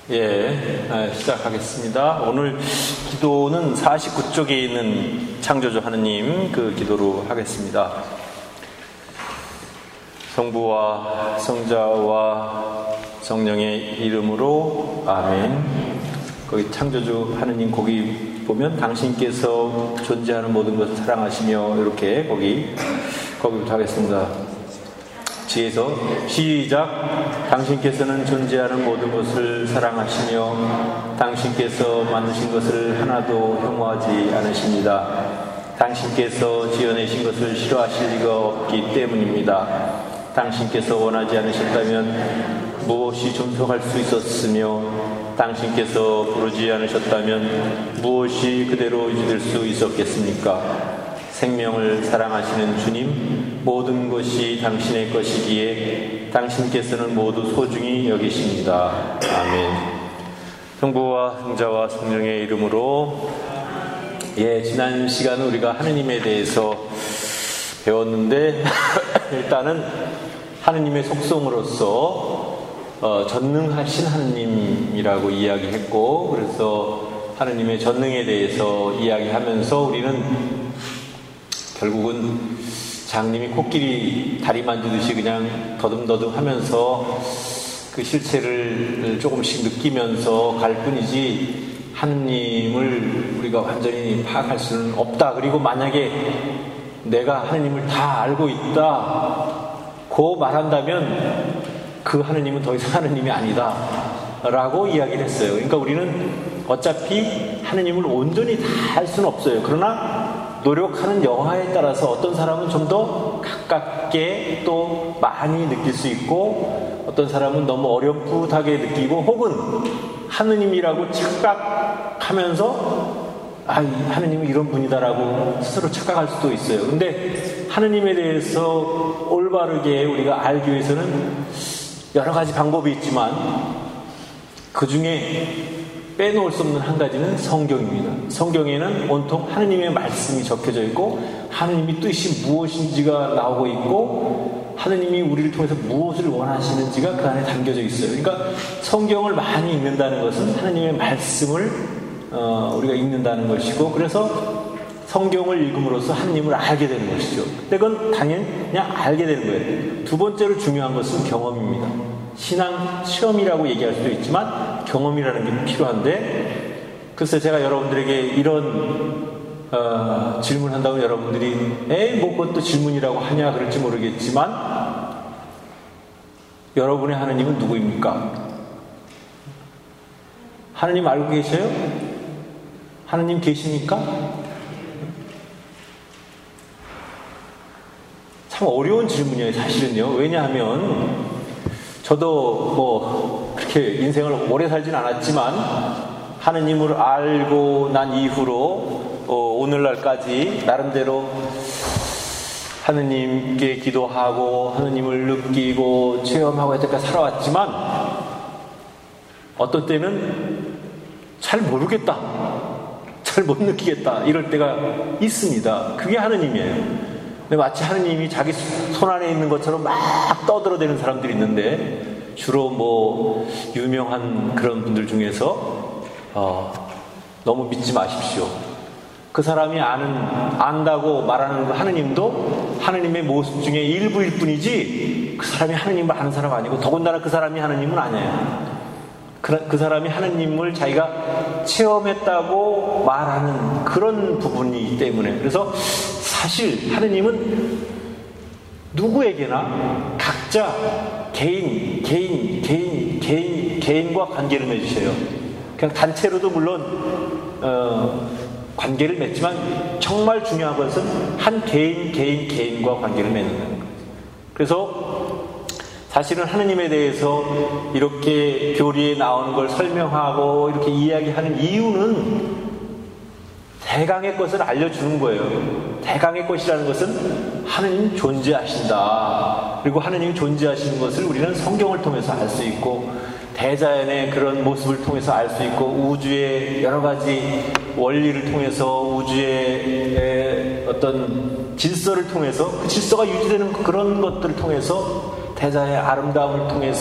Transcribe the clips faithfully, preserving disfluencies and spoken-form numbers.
예, 시작하겠습니다. 오늘 기도는 사십구 쪽에 있는 창조주 하느님 그 기도로 하겠습니다. 성부와 성자와 성령의 이름으로 아멘. 거기 창조주 하느님 거기 보면 당신께서 존재하는 모든 것을 사랑하시며 이렇게 거기 거기부터 하겠습니다. 지혜서 시작. 당신께서는 존재하는 모든 것을 사랑하시며 당신께서 만드신 것을 하나도 혐오하지 않으십니다. 당신께서 지어내신 것을 싫어하실 리가 없기 때문입니다. 당신께서 원하지 않으셨다면 무엇이 존속할 수 있었으며 당신께서 부르지 않으셨다면 무엇이 그대로 유지될 수 있었겠습니까? 생명을 사랑하시는 주님, 모든 것이 당신의 것이기에 당신께서는 모두 소중히 여기십니다. 아멘. 성부와 성자와 성령의 이름으로. 예, 지난 시간은 우리가 하느님에 대해서 배웠는데 일단은 하느님의 속성으로서 어, 전능하신 하느님이라고 이야기했고, 그래서 하느님의 전능에 대해서 이야기하면서 우리는 결국은 장님이 코끼리 다리 만지듯이 그냥 더듬더듬 하면서 그 실체를 조금씩 느끼면서 갈 뿐이지 하느님을 우리가 완전히 파악할 수는 없다. 그리고 만약에 내가 하느님을 다 알고 있다고 말한다면 그 하느님은 더 이상 하느님이 아니다 라고 이야기를 했어요. 그러니까 우리는 어차피 하느님을 온전히 다 알 수는 없어요. 그러나 노력하는 여하에 따라서 어떤 사람은 좀 더 가깝게 또 많이 느낄 수 있고, 어떤 사람은 너무 어렴풋하게 느끼고, 혹은 하느님이라고 착각하면서 아, 하느님은 이런 분이다라고 스스로 착각할 수도 있어요. 근데 하느님에 대해서 올바르게 우리가 알기 위해서는 여러 가지 방법이 있지만 그 중에 빼놓을 수 없는 한 가지는 성경입니다. 성경에는 온통 하느님의 말씀이 적혀져 있고 하느님의 뜻이 무엇인지가 나오고 있고 하느님이 우리를 통해서 무엇을 원하시는지가 그 안에 담겨져 있어요. 그러니까 성경을 많이 읽는다는 것은 하느님의 말씀을 어, 우리가 읽는다는 것이고, 그래서 성경을 읽음으로써 하느님을 알게 되는 것이죠. 근데 그건 당연히 그냥 알게 되는 거예요. 두 번째로 중요한 것은 경험입니다. 신앙 시험이라고 얘기할 수도 있지만 경험이라는 게 필요한데, 글쎄 제가 여러분들에게 이런 어, 질문한다고 여러분들이 에이 뭐 그것도 질문이라고 하냐 그럴지 모르겠지만, 여러분의 하느님은 누구입니까? 하느님 알고 계셔요? 하느님 계십니까? 참 어려운 질문이에요 사실은요. 왜냐하면 저도 뭐 그렇게 인생을 오래 살진 않았지만 하느님을 알고 난 이후로 어, 오늘날까지 나름대로 하느님께 기도하고 하느님을 느끼고 체험하고 여태까지 살아왔지만 어떤 때는 잘 모르겠다, 잘 못 느끼겠다 이럴 때가 있습니다. 그게 하느님이에요. 근데 마치 하느님이 자기 손 안에 있는 것처럼 막 떠들어대는 사람들이 있는데, 주로 뭐 유명한 그런 분들 중에서 어, 너무 믿지 마십시오. 그 사람이 아는 안다고 말하는 그 하느님도 하느님의 모습 중에 일부일 뿐이지 그 사람이 하느님을 아는 사람 아니고, 더군다나 그 사람이 하느님은 아니에요. 그, 그 사람이 하느님을 자기가 체험했다고 말하는 그런 부분이기 때문에, 그래서 사실 하느님은 누구에게나 각자 개인, 개인, 개인, 개인, 개인과 관계를 맺으셔요. 그냥 단체로도 물론 어, 관계를 맺지만 정말 중요한 것은 한 개인, 개인, 개인과 관계를 맺는 거예요. 그래서 사실은 하느님에 대해서 이렇게 교리에 나오는 걸 설명하고 이렇게 이야기하는 이유는 대강의 것을 알려주는 거예요. 대강의 것이라는 것은 하느님 존재하신다. 그리고 하느님이 존재하시는 것을 우리는 성경을 통해서 알 수 있고, 대자연의 그런 모습을 통해서 알 수 있고, 우주의 여러 가지 원리를 통해서, 우주의 어떤 질서를 통해서, 그 질서가 유지되는 그런 것들을 통해서, 대자의 아름다움을 통해서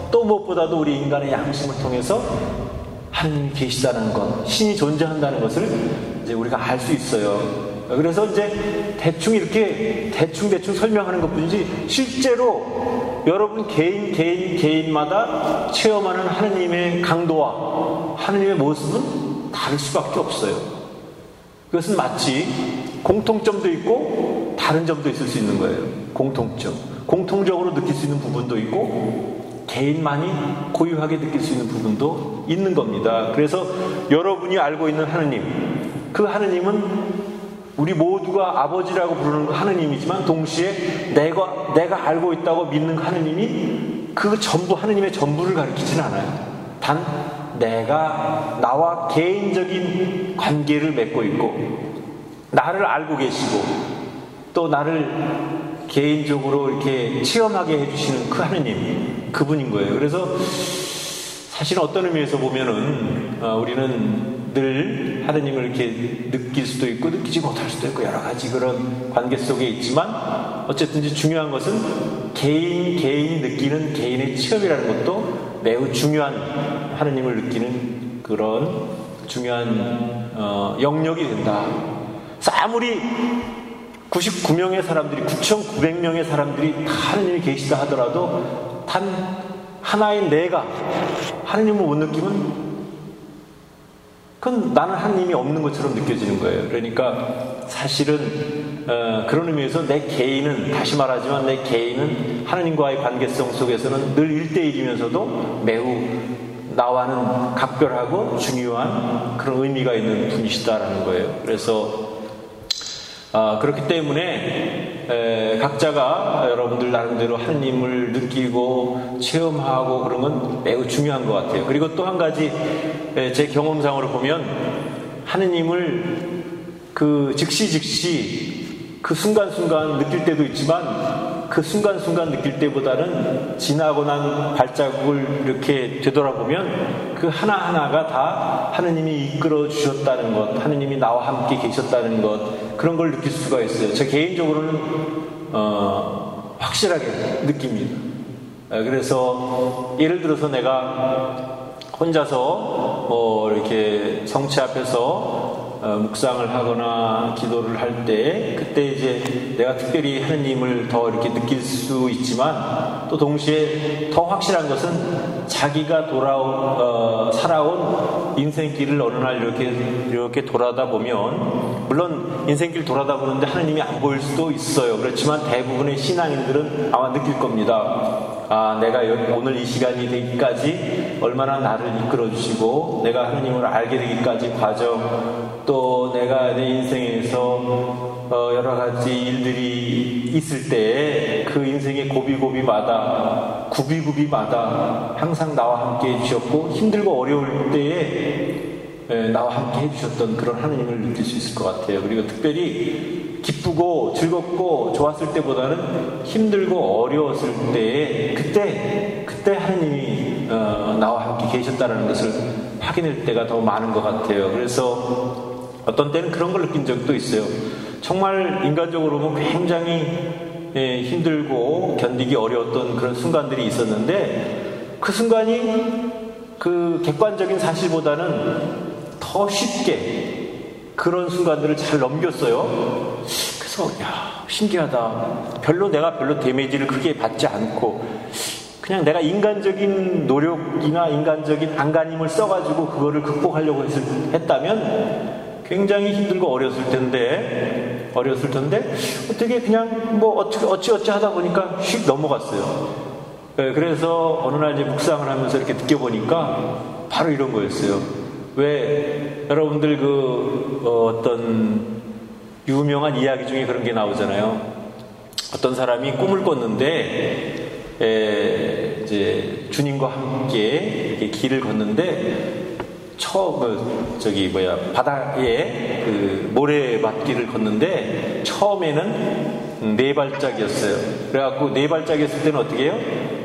또 무엇보다도 우리 인간의 양심을 통해서 하나님이 계시다는 것, 신이 존재한다는 것을 이제 우리가 알 수 있어요. 그래서 이제 대충 이렇게 대충대충 설명하는 것 뿐이지 실제로 여러분 개인 개인 개인마다 체험하는 하나님의 강도와 하나님의 모습은 다를 수밖에 없어요. 그것은 마치 공통점도 있고 다른 점도 있을 수 있는 거예요. 공통점. 공통적으로 느낄 수 있는 부분도 있고 개인만이 고유하게 느낄 수 있는 부분도 있는 겁니다. 그래서 여러분이 알고 있는 하느님, 그 하느님은 우리 모두가 아버지라고 부르는 하느님이지만 동시에 내가, 내가 알고 있다고 믿는 하느님이 그 전부, 하느님의 전부를 가리키진 않아요. 단 내가 나와 개인적인 관계를 맺고 있고 나를 알고 계시고 또 나를 개인적으로 이렇게 체험하게 해주시는 그 하느님, 그분인 거예요. 그래서 사실 어떤 의미에서 보면은 어, 우리는 늘 하느님을 이렇게 느낄 수도 있고 느끼지 못할 수도 있고 여러 가지 그런 관계 속에 있지만 어쨌든 중요한 것은 개인 개인이 느끼는 개인의 체험이라는 것도 매우 중요한, 하느님을 느끼는 그런 중요한 어, 영역이 된다. 그래서 아무리 구십구 명의 사람들이, 구천구백 명의 사람들이 다 하느님이 계시다 하더라도 단 하나인 내가 하느님을 못 느끼면 그건 나는 하느님이 없는 것처럼 느껴지는 거예요. 그러니까 사실은 어, 그런 의미에서 내 개인은, 다시 말하지만 내 개인은 하느님과의 관계성 속에서는 늘 일대일이면서도 매우 나와는 각별하고 중요한 그런 의미가 있는 분이시다라는 거예요. 그래서 아, 그렇기 때문에 에, 각자가 여러분들 나름대로 하느님을 느끼고 체험하고 그런 건 매우 중요한 것 같아요. 그리고 또 한 가지 에, 제 경험상으로 보면 하느님을 그 즉시 즉시 그 순간순간 느낄 때도 있지만 그 순간순간 느낄 때보다는 지나고 난 발자국을 이렇게 되돌아보면 그 하나하나가 다 하느님이 이끌어 주셨다는 것, 하느님이 나와 함께 계셨다는 것, 그런 걸 느낄 수가 있어요. 저 개인적으로는 어, 확실하게 느낍니다. 그래서 예를 들어서 내가 혼자서 뭐 이렇게 성체 앞에서 어, 묵상을 하거나 기도를 할 때 그때 이제 내가 특별히 하느님을 더 이렇게 느낄 수 있지만 또 동시에 더 확실한 것은 자기가 돌아온 어, 살아온 인생길을 어느 날 이렇게 이렇게 돌아다 보면, 물론 인생길 돌아다 보는데 하느님이 안 보일 수도 있어요. 그렇지만 대부분의 신앙인들은 아마 느낄 겁니다. 아, 내가 오늘 이 시간이 되기까지 얼마나 나를 이끌어 주시고 내가 하느님을 알게 되기까지 과정, 또 내가 내 인생에서 어, 여러 가지 일들이 있을 때 그 인생의 고비고비마다 구비구비마다 항상 나와 함께 해주셨고 힘들고 어려울 때에 에, 나와 함께 해주셨던 그런 하느님을 느낄 수 있을 것 같아요. 그리고 특별히 기쁘고 즐겁고 좋았을 때보다는 힘들고 어려웠을 때에 그때 그때 하느님이 어, 나와 함께 계셨다는 것을 확인할 때가 더 많은 것 같아요. 그래서 어떤 때는 그런 걸 느낀 적도 있어요. 정말 인간적으로 보면 굉장히 예, 힘들고 견디기 어려웠던 그런 순간들이 있었는데 그 순간이 그 객관적인 사실보다는 더 쉽게 그런 순간들을 잘 넘겼어요. 그래서 야, 신기하다. 별로 내가 별로 데미지를 크게 받지 않고 그냥 내가 인간적인 노력이나 인간적인 안간힘을 써가지고 그거를 극복하려고 했을, 했다면 굉장히 힘들고 어려웠을 텐데 어려웠을 텐데 어떻게 그냥 뭐 어찌 어찌, 어찌 하다 보니까 휙 넘어갔어요. 네, 그래서 어느 날 이제 묵상을 하면서 이렇게 느껴보니까 바로 이런 거였어요. 왜 여러분들 그 어, 어떤 유명한 이야기 중에 그런 게 나오잖아요. 어떤 사람이 꿈을 꿨는데 에, 이제 주님과 함께 이렇게 길을 걷는데 처음 그 저기 뭐야 바다에 그 모래밭길을 걷는데 처음에는 네 발짝이었어요. 그래갖고 네 발짝이었을 때는 어떻게 해요?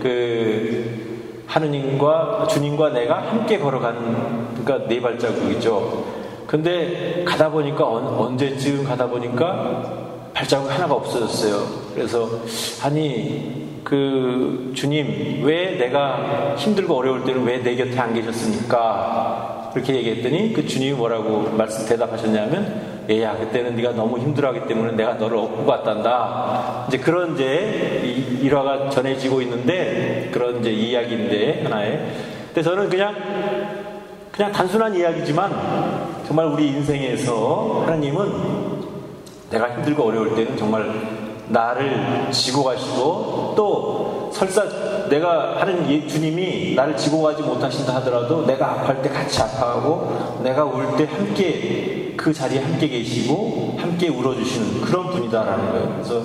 그 하느님과 주님과 내가 함께 걸어간, 그러니까 네 발자국이죠. 근데 가다 보니까 언제쯤 가다 보니까 발자국 하나가 없어졌어요. 그래서 아니 그 주님 왜 내가 힘들고 어려울 때는 왜 내 곁에 안 계셨습니까? 그렇게 얘기했더니 그 주님이 뭐라고 말씀 대답하셨냐면 얘야 그때는 네가 너무 힘들어하기 때문에 내가 너를 업고 갔단다. 이제 그런 이제 일화가 전해지고 있는데 그런 이제 이야기인데 하나의. 근데 저는 그냥 그냥 단순한 이야기지만 정말 우리 인생에서 하나님은 내가 힘들고 어려울 때는 정말 나를 지고 가시고 또 설사 내가 하는 예, 주님이 나를 지고 가지 못하신다 하더라도 내가 아파할 때 같이 아파하고 내가 울 때 함께 그 자리에 함께 계시고 함께 울어주시는 그런 분이다라는 거예요. 그래서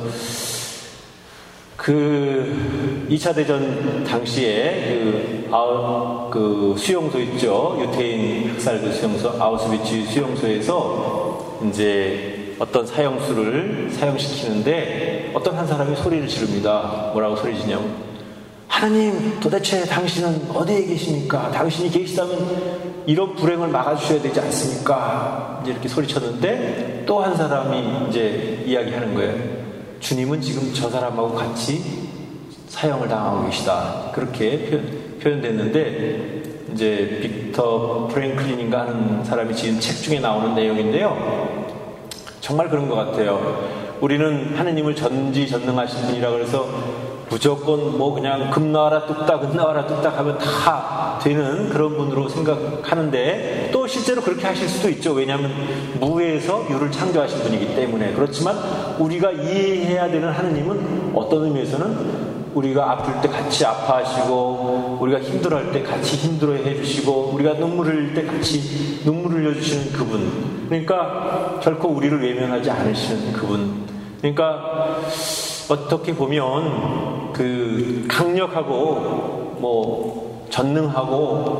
그 이 차 대전 당시에 그, 아우, 그 수용소 있죠. 유태인 학살 그 수용소 아우슈비츠 수용소에서 이제 어떤 사형수를 사형시키는데 어떤 한 사람이 소리를 지릅니다. 뭐라고 소리 지냐면 하나님 도대체 당신은 어디에 계십니까? 당신이 계시다면 이런 불행을 막아주셔야 되지 않습니까? 이제 이렇게 소리쳤는데 또 한 사람이 이제 이야기하는 거예요. 주님은 지금 저 사람하고 같이 사형을 당하고 계시다. 그렇게 표현, 표현됐는데 이제 빅터 프랭클린인가 하는 사람이 지은 책 중에 나오는 내용인데요. 정말 그런 것 같아요. 우리는 하느님을 전지전능하신 분이라 그래서 무조건 뭐 그냥 금 나와라 뚝딱 금 나와라 뚝딱 하면 다 되는 그런 분으로 생각하는데 또 실제로 그렇게 하실 수도 있죠. 왜냐하면 무에서 유를 창조하신 분이기 때문에. 그렇지만 우리가 이해해야 되는 하느님은 어떤 의미에서는 우리가 아플 때 같이 아파하시고 우리가 힘들어할 때 같이 힘들어해 주시고 우리가 눈물을 흘릴 때 같이 눈물을 흘려주시는 그분. 그러니까 결코 우리를 외면하지 않으시는 그분. 그러니까 어떻게 보면 그 강력하고 뭐 전능하고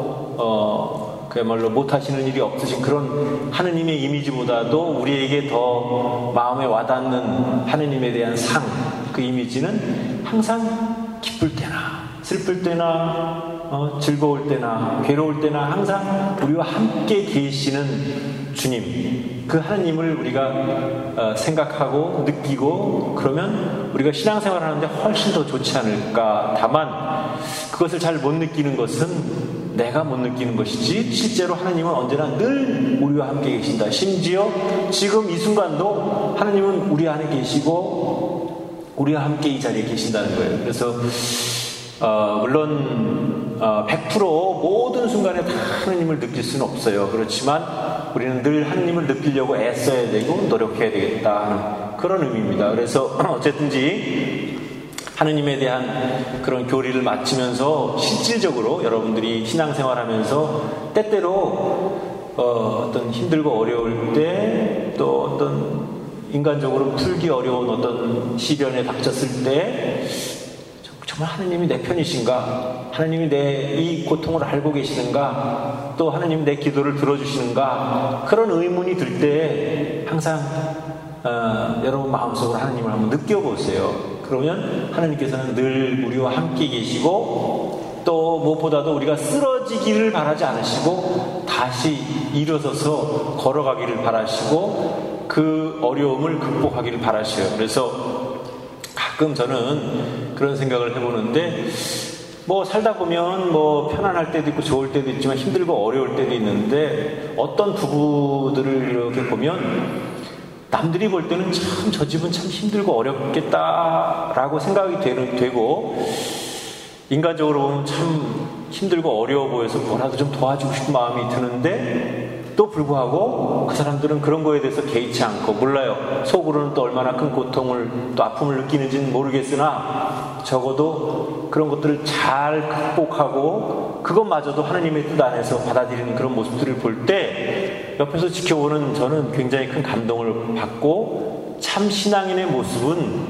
어 그야말로 못하시는 일이 없으신 그런 하느님의 이미지보다도 우리에게 더 마음에 와닿는 하느님에 대한 상, 그 이미지는 항상 기쁠 때나 슬플 때나 어, 즐거울 때나 괴로울 때나 항상 우리와 함께 계시는 주님, 그 하나님을 우리가 어, 생각하고 느끼고 그러면 우리가 신앙생활을 하는데 훨씬 더 좋지 않을까. 다만 그것을 잘 못 느끼는 것은 내가 못 느끼는 것이지 실제로 하나님은 언제나 늘 우리와 함께 계신다. 심지어 지금 이 순간도 하나님은 우리 안에 계시고 우리와 함께 이 자리에 계신다는 거예요. 그래서 어, 물론 어, 백 퍼센트 모든 순간에 다 하나님을 느낄 수는 없어요. 그렇지만 우리는 늘 하나님을 느끼려고 애써야 되고 노력해야 되겠다 하는 그런 의미입니다. 그래서 어쨌든지 하느님에 대한 그런 교리를 마치면서 실질적으로 여러분들이 신앙생활하면서 때때로 어, 어떤 힘들고 어려울 때 또 어떤 인간적으로 풀기 어려운 어떤 시련에 닥쳤을 때 정말 하느님이 내 편이신가? 하느님이 내 이 고통을 알고 계시는가? 또 하느님이 내 기도를 들어주시는가? 그런 의문이 들 때 항상 어, 여러분 마음속으로 하느님을 한번 느껴보세요. 그러면 하느님께서는 늘 우리와 함께 계시고 또 무엇보다도 우리가 쓰러지기를 바라지 않으시고 다시 일어서서 걸어가기를 바라시고 그 어려움을 극복하기를 바라셔요. 그래서 가끔 저는 그런 생각을 해보는데 뭐 살다 보면 뭐 편안할 때도 있고 좋을 때도 있지만 힘들고 어려울 때도 있는데 어떤 부부들을 이렇게 보면 남들이 볼 때는 참 저 집은 참 힘들고 어렵겠다라고 생각이 되는, 되고 인간적으로 보면 참 힘들고 어려워 보여서 뭐라도 좀 도와주고 싶은 마음이 드는데 또 불구하고 그 사람들은 그런 거에 대해서 개의치 않고 몰라요. 속으로는 또 얼마나 큰 고통을 또 아픔을 느끼는지는 모르겠으나 적어도 그런 것들을 잘 극복하고 그것마저도 하나님의 뜻 안에서 받아들이는 그런 모습들을 볼 때 옆에서 지켜보는 저는 굉장히 큰 감동을 받고 참 신앙인의 모습은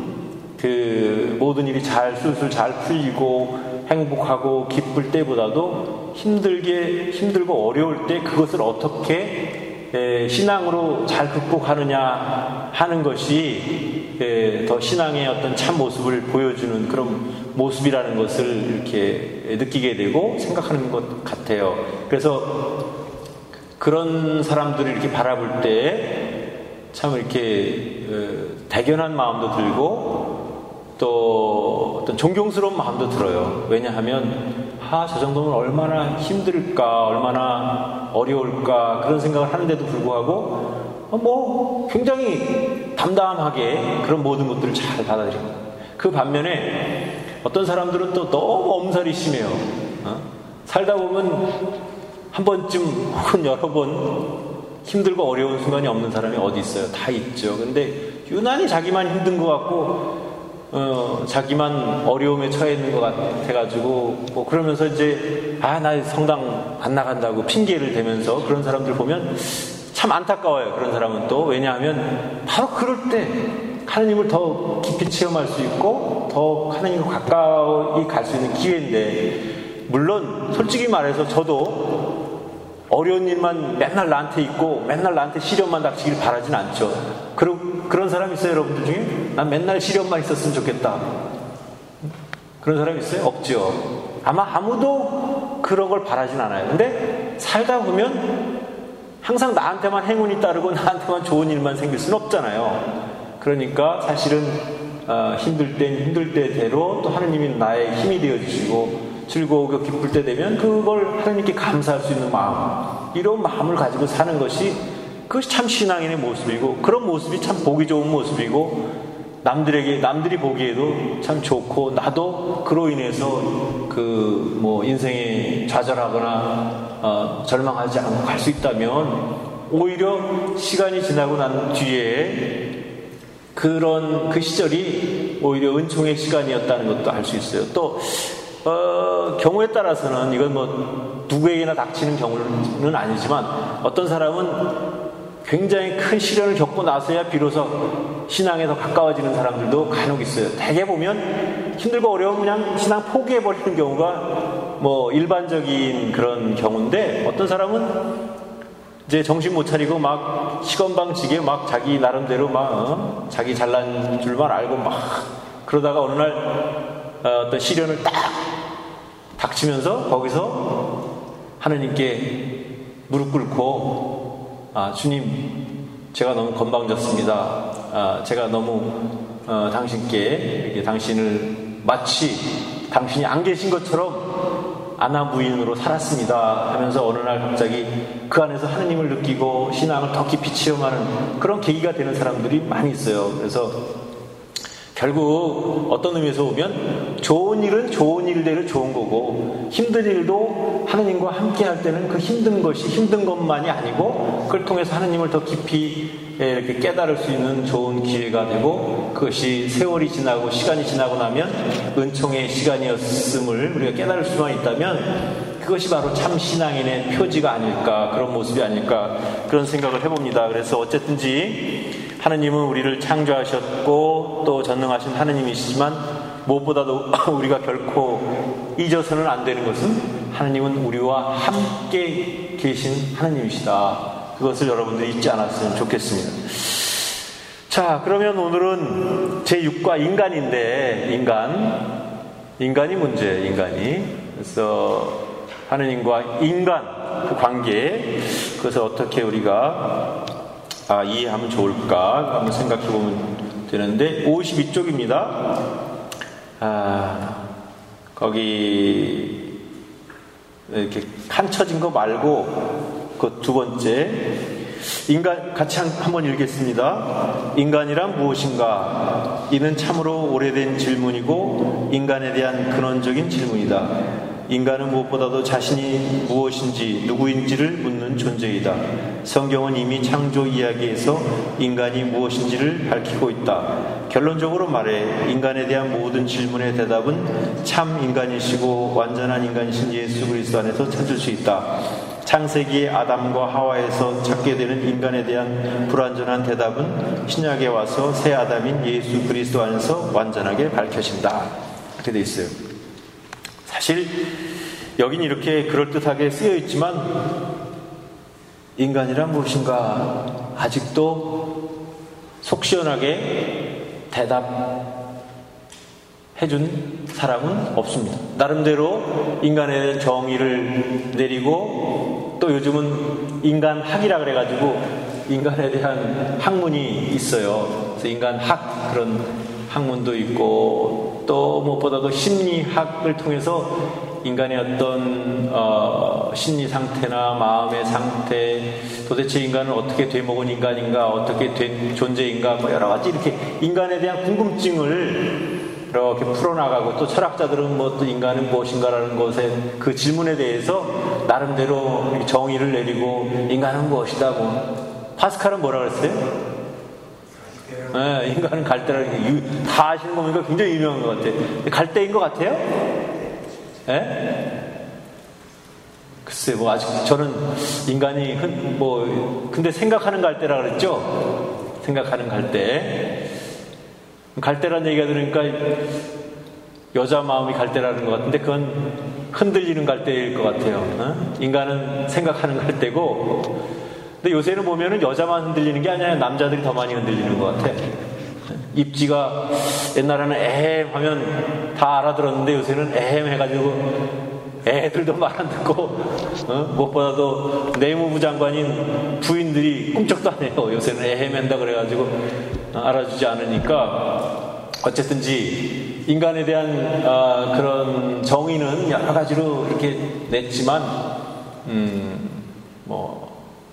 그 모든 일이 잘 술술 잘 풀리고 행복하고 기쁠 때보다도 힘들게 힘들고 어려울 때 그것을 어떻게 에, 신앙으로 잘 극복하느냐 하는 것이 에, 더 신앙의 어떤 참 모습을 보여주는 그런 모습이라는 것을 이렇게 느끼게 되고 생각하는 것 같아요. 그래서 그런 사람들을 이렇게 바라볼 때 참 이렇게 에, 대견한 마음도 들고 또 어떤 존경스러운 마음도 들어요. 왜냐하면 아, 저 정도면 얼마나 힘들까, 얼마나 어려울까 그런 생각을 하는데도 불구하고 어, 뭐 굉장히 담담하게 그런 모든 것들을 잘 받아들입니다. 그 반면에 어떤 사람들은 또 너무 엄살이 심해요. 어? 살다 보면 한 번쯤 혹은 여러 번 힘들고 어려운 순간이 없는 사람이 어디 있어요? 다 있죠. 근데 유난히 자기만 힘든 것 같고 어, 자기만 어려움에 처해 있는 것 같아가지고 뭐 그러면서 이제 아, 나 성당 안 나간다고 핑계를 대면서 그런 사람들 보면 참 안타까워요. 그런 사람은 또 왜냐하면 바로 그럴 때 하나님을 더 깊이 체험할 수 있고 더 하나님과 가까이 갈 수 있는 기회인데, 물론 솔직히 말해서 저도 어려운 일만 맨날 나한테 있고 맨날 나한테 시련만 닥치길 바라진 않죠. 그런, 그런 사람 있어요, 여러분들 중에? 난 맨날 시련만 있었으면 좋겠다. 그런 사람 있어요? 없죠. 아마 아무도 그런 걸 바라진 않아요. 근데 살다 보면 항상 나한테만 행운이 따르고 나한테만 좋은 일만 생길 수는 없잖아요. 그러니까 사실은 어, 힘들 땐 힘들 때대로 또 하나님이 나의 힘이 되어주시고 즐거우고 기쁠 때 되면 그걸 하나님께 감사할 수 있는 마음, 이런 마음을 가지고 사는 것이 그것이 참 신앙인의 모습이고, 그런 모습이 참 보기 좋은 모습이고 남들에게 남들이 보기에도 참 좋고, 나도 그로 인해서 그 뭐 인생에 좌절하거나 어, 절망하지 않고 갈 수 있다면 오히려 시간이 지나고 난 뒤에 그런 그 시절이 오히려 은총의 시간이었다는 것도 알 수 있어요. 또 어, 경우에 따라서는 이건 뭐 누구에게나 닥치는 경우는 아니지만 어떤 사람은 굉장히 큰 시련을 겪고 나서야 비로소 신앙에 더 가까워지는 사람들도 간혹 있어요. 대개 보면 힘들고 어려우면 그냥 신앙 포기해버리는 경우가 뭐 일반적인 그런 경우인데, 어떤 사람은 이제 정신 못 차리고 막 시건방지게 막 자기 나름대로 막 어? 자기 잘난 줄만 알고 막 그러다가 어느 날 어, 어떤 시련을 딱 닥치면서 거기서 하나님께 무릎 꿇고 아, 주님, 제가 너무 건방졌습니다. 아, 제가 너무 어, 당신께 이렇게 당신을 마치 당신이 안 계신 것처럼 아나무인으로 살았습니다 하면서 어느 날 갑자기 그 안에서 하나님을 느끼고 신앙을 더 깊이 체험하는 그런 계기가 되는 사람들이 많이 있어요. 그래서 결국 어떤 의미에서 보면 좋은 일은 좋은 일대로 좋은 거고, 힘든 일도 하나님과 함께 할 때는 그 힘든 것이 힘든 것만이 아니고 그걸 통해서 하나님을 더 깊이 이렇게 깨달을 수 있는 좋은 기회가 되고, 그것이 세월이 지나고 시간이 지나고 나면 은총의 시간이었음을 우리가 깨달을 수만 있다면 그것이 바로 참 신앙인의 표지가 아닐까, 그런 모습이 아닐까, 그런 생각을 해봅니다. 그래서 어쨌든지 하나님은 우리를 창조하셨고 또 전능하신 하나님이시지만 무엇보다도 우리가 결코 잊어서는 안 되는 것은 하나님은 우리와 함께 계신 하나님이시다. 그것을 여러분들이 잊지 않았으면 좋겠습니다. 자, 그러면 오늘은 제육 과 인간인데, 인간 인간이 문제, 인간이 그래서 하나님과 인간 그 관계, 그것을 어떻게 우리가 아, 이해하면 좋을까 한번 생각해 보면 되는데, 오십이 쪽입니다. 아, 거기 이렇게 칸 쳐진 거 말고 그 두 번째, 인간 같이 한번 읽겠습니다. 인간이란 무엇인가? 이는 참으로 오래된 질문이고 인간에 대한 근원적인 질문이다. 인간은 무엇보다도 자신이 무엇인지 누구인지를 묻는 존재이다. 성경은 이미 창조 이야기에서 인간이 무엇인지를 밝히고 있다. 결론적으로 말해 인간에 대한 모든 질문의 대답은 참 인간이시고 완전한 인간이신 예수 그리스도 안에서 찾을 수 있다. 창세기의 아담과 하와에서 찾게 되는 인간에 대한 불완전한 대답은 신약에 와서 새 아담인 예수 그리스도 안에서 완전하게 밝혀진다. 이렇게 돼 있어요. 사실 여긴 이렇게 그럴듯하게 쓰여 있지만 인간이란 무엇인가 아직도 속 시원하게 대답해준 사람은 없습니다. 나름대로 인간에 대한 정의를 내리고 또 요즘은 인간학이라 그래가지고 인간에 대한 학문이 있어요. 그래서 인간학 그런 학문도 있고 또 무엇보다도 심리학을 통해서 인간의 어떤 어, 심리 상태나 마음의 상태, 도대체 인간은 어떻게 되먹은 인간인가, 어떻게 된 존재인가, 뭐 여러 가지 이렇게 인간에 대한 궁금증을 이렇게 풀어나가고, 또 철학자들은 뭐 또 인간은 무엇인가라는 것에 그 질문에 대해서 나름대로 정의를 내리고 인간은 무엇이다고. 파스칼은 뭐라 그랬어요? 네, 인간은 갈대라는 게 다 아시는 거 보니까 굉장히 유명한 것 같아요. 갈대인 것 같아요? 네? 글쎄, 뭐 아직 저는 인간이 흔, 뭐 근데 생각하는 갈대라 그랬죠? 생각하는 갈대. 갈대라는 얘기가 들으니까 여자 마음이 갈대라는 것 같은데 그건 흔들리는 갈대일 것 같아요. 어? 인간은 생각하는 갈대고, 근데 요새는 보면은 여자만 흔들리는 게 아니라 남자들이 더 많이 흔들리는 것 같아. 입지가 옛날에는 에헴 하면 다 알아들었는데 요새는 에헴 해가지고 애들도 말 안 듣고, 어? 무엇보다도 내무부 장관인 부인들이 꿈쩍도 안 해요. 요새는 에헴 한다 그래가지고 알아주지 않으니까. 어쨌든지 인간에 대한 어, 그런 정의는 여러 가지로 이렇게 냈지만 음, 뭐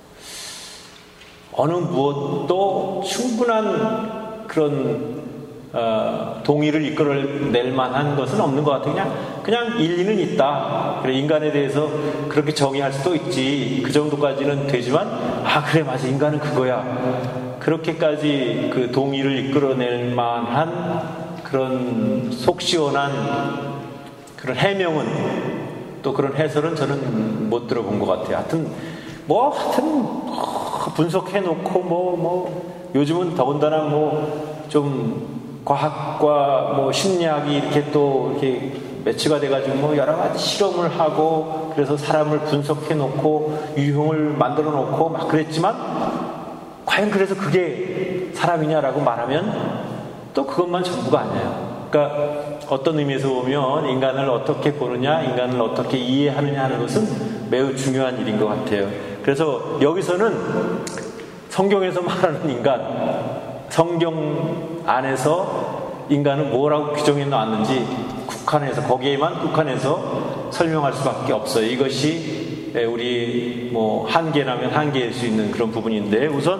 어느 무엇도 충분한 그런 어, 동의를 이끌어낼 만한 것은 없는 것 같아요. 그냥 그냥 일리는 있다. 그래, 인간에 대해서 그렇게 정의할 수도 있지. 그 정도까지는 되지만, 아 그래 맞아, 인간은 그거야. 그렇게까지 그 동의를 이끌어낼 만한 그런 속 시원한 그런 해명은, 또 그런 해설은 저는 못 들어본 것 같아요. 하여튼 뭐 하여튼 분석해놓고 뭐 뭐 요즘은 더군다나 뭐 좀 과학과 뭐 심리학이 이렇게 또 이렇게 매치가 돼가지고 뭐 여러 가지 실험을 하고, 그래서 사람을 분석해놓고 유형을 만들어놓고 막 그랬지만, 과연 그래서 그게 사람이냐라고 말하면 또 그것만 전부가 아니에요. 그러니까 어떤 의미에서 보면 인간을 어떻게 보느냐, 인간을 어떻게 이해하느냐 하는 것은 매우 중요한 일인 것 같아요. 그래서 여기서는 성경에서 말하는 인간, 성경 안에서 인간은 뭐라고 규정해 놨는지 국한해서, 거기에만 국한해서 설명할 수밖에 없어요. 이것이 우리 뭐 한계라면 한계일 수 있는 그런 부분인데, 우선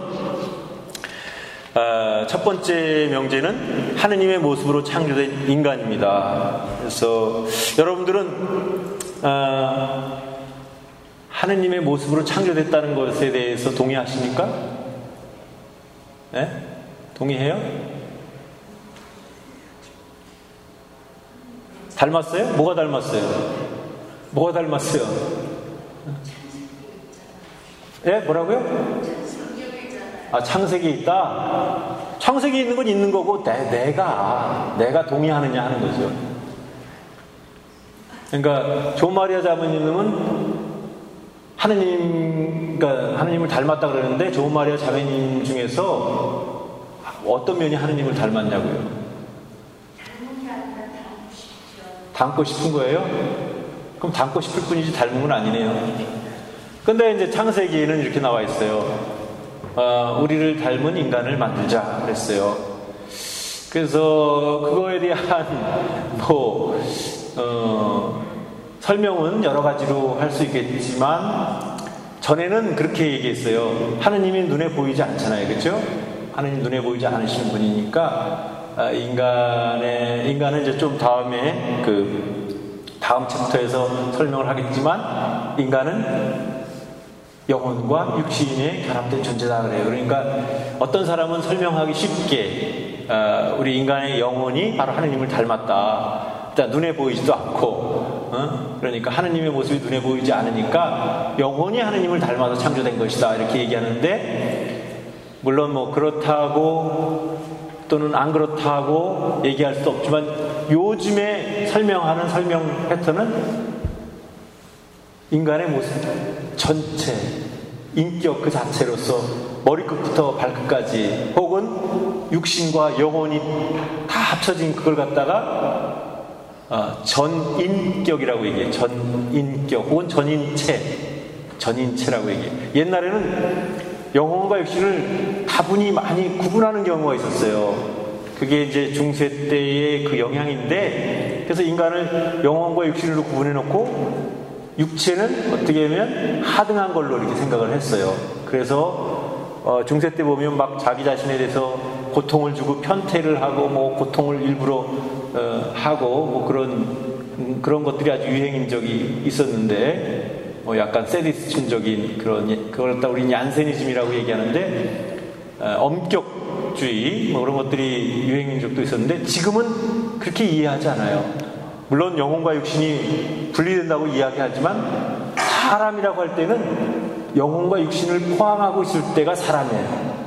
첫 번째 명제는 하느님의 모습으로 창조된 인간입니다. 그래서 여러분들은 하느님의 모습으로 창조됐다는 것에 대해서 동의하십니까? 네? 동의해요? 닮았어요? 뭐가 닮았어요? 뭐가 닮았어요? 예? 뭐라고요? 아, 창세기에 있다? 창세기에 있는 건 있는 거고, 내, 내가, 내가 동의하느냐 하는 거죠. 그러니까, 조마리아 자매님은 하느님, 그러니까 하느님을 닮았다 그러는데, 조마리아 자매님 중에서 어떤 면이 하느님을 닮았냐고요? 닮은 게 아니라 닮고 싶죠. 닮고 싶은 거예요? 그럼 닮고 싶을 뿐이지 닮은 건 아니네요. 근데 이제 창세기에는 이렇게 나와 있어요. 어, 우리를 닮은 인간을 만들자 그랬어요. 그래서 그거에 대한 뭐 어, 설명은 여러 가지로 할 수 있겠지만, 전에는 그렇게 얘기했어요. 하느님이 눈에 보이지 않잖아요, 그렇죠? 하느님 눈에 보이지 않으시는 분이니까 인간의 인간은 이제 좀 다음에 그 다음 챕터에서 설명을 하겠지만, 인간은 영혼과 육신에 결합된 존재다 그래요. 그러니까 어떤 사람은 설명하기 쉽게 어, 우리 인간의 영혼이 바로 하느님을 닮았다. 일단 눈에 보이지도 않고, 어? 그러니까 하느님의 모습이 눈에 보이지 않으니까 영혼이 하느님을 닮아서 창조된 것이다, 이렇게 얘기하는데, 물론 뭐 그렇다고 또는 안 그렇다고 얘기할 수도 없지만, 요즘에 설명하는 설명 패턴은 인간의 모습 전체, 인격 그 자체로서 머리끝부터 발끝까지, 혹은 육신과 영혼이 다 합쳐진 그걸 갖다가 어, 전인격이라고 얘기해요. 전인격 혹은 전인체, 전인체라고 얘기해요. 옛날에는 영혼과 육신을 다분히 많이 구분하는 경우가 있었어요. 그게 이제 중세 때의 그 영향인데, 그래서 인간을 영혼과 육신으로 구분해 놓고 육체는 어떻게 하면 하등한 걸로 이렇게 생각을 했어요. 그래서 어, 중세 때 보면 막 자기 자신에 대해서 고통을 주고 편퇴를 하고 뭐 고통을 일부러 어, 하고 뭐 그런 음, 그런 것들이 아주 유행인 적이 있었는데, 뭐 약간 세디스춘적인 그런, 그걸 갖다 우리는 얀세니즘이라고 얘기하는데 어, 엄격주의 뭐 그런 것들이 유행인 적도 있었는데, 지금은 그렇게 이해하지 않아요. 물론 영혼과 육신이 분리된다고 이야기하지만 사람이라고 할 때는 영혼과 육신을 포함하고 있을 때가 사람이에요.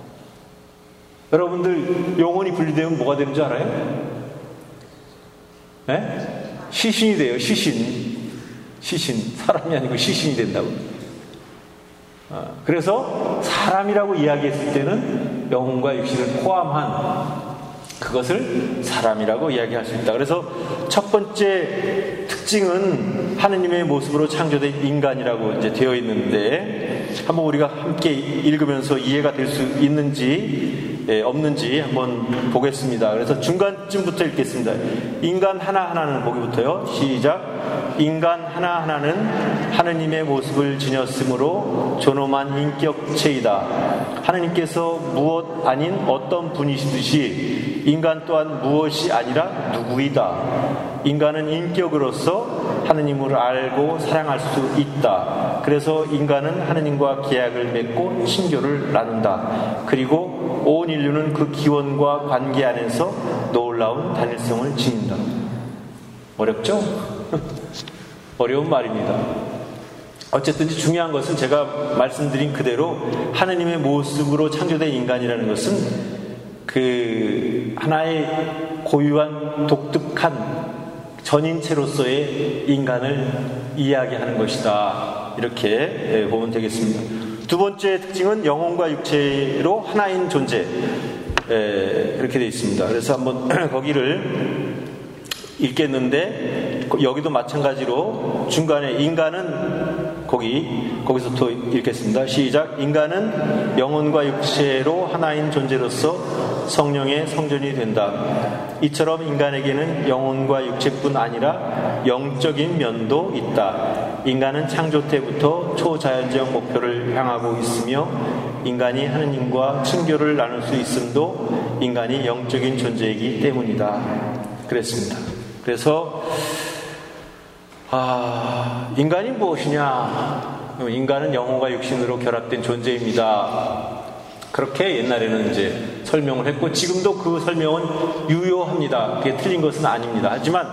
여러분들 영혼이 분리되면 뭐가 되는 줄 알아요? 네? 시신이 돼요. 시신. 시신. 사람이 아니고 시신이 된다고. 어, 그래서 사람이라고 이야기했을 때는 영혼과 육신을 포함한 그것을 사람이라고 이야기할 수 있다. 그래서 첫 번째 특징은 하느님의 모습으로 창조된 인간이라고 이제 되어 있는데, 한번 우리가 함께 읽으면서 이해가 될 수 있는지 예, 없는지 한번 보겠습니다. 그래서 중간쯤부터 읽겠습니다. 인간 하나하나는, 보기부터요. 시작. 인간 하나하나는 하느님의 모습을 지녔으므로 존엄한 인격체이다. 하느님께서 무엇 아닌 어떤 분이시듯이 인간 또한 무엇이 아니라 누구이다. 인간은 인격으로서 하느님을 알고 사랑할 수 있다. 그래서 인간은 하느님과 계약을 맺고 친교를 나눈다. 그리고 온 인류는 그 기원과 관계 안에서 놀라운 단일성을 지닌다. 어렵죠? 어려운 말입니다. 어쨌든 중요한 것은 제가 말씀드린 그대로 하느님의 모습으로 창조된 인간이라는 것은 그 하나의 고유한 독특한 전인체로서의 인간을 이야기하는 것이다. 이렇게 보면 되겠습니다. 두 번째 특징은 영혼과 육체로 하나인 존재. 이렇게 되어 있습니다. 그래서 한번 거기를 읽겠는데, 여기도 마찬가지로 중간에 인간은 거기, 거기서 또 읽겠습니다. 시작. 인간은 영혼과 육체로 하나인 존재로서 성령의 성전이 된다. 이처럼 인간에게는 영혼과 육체뿐 아니라 영적인 면도 있다. 인간은 창조 때부터 초자연적 목표를 향하고 있으며 인간이 하느님과 친교를 나눌 수 있음도 인간이 영적인 존재이기 때문이다. 그랬습니다. 그래서 아, 인간이 무엇이냐? 인간은 영혼과 육신으로 결합된 존재입니다. 그렇게 옛날에는 이제 설명을 했고, 지금도 그 설명은 유효합니다. 그게 틀린 것은 아닙니다. 하지만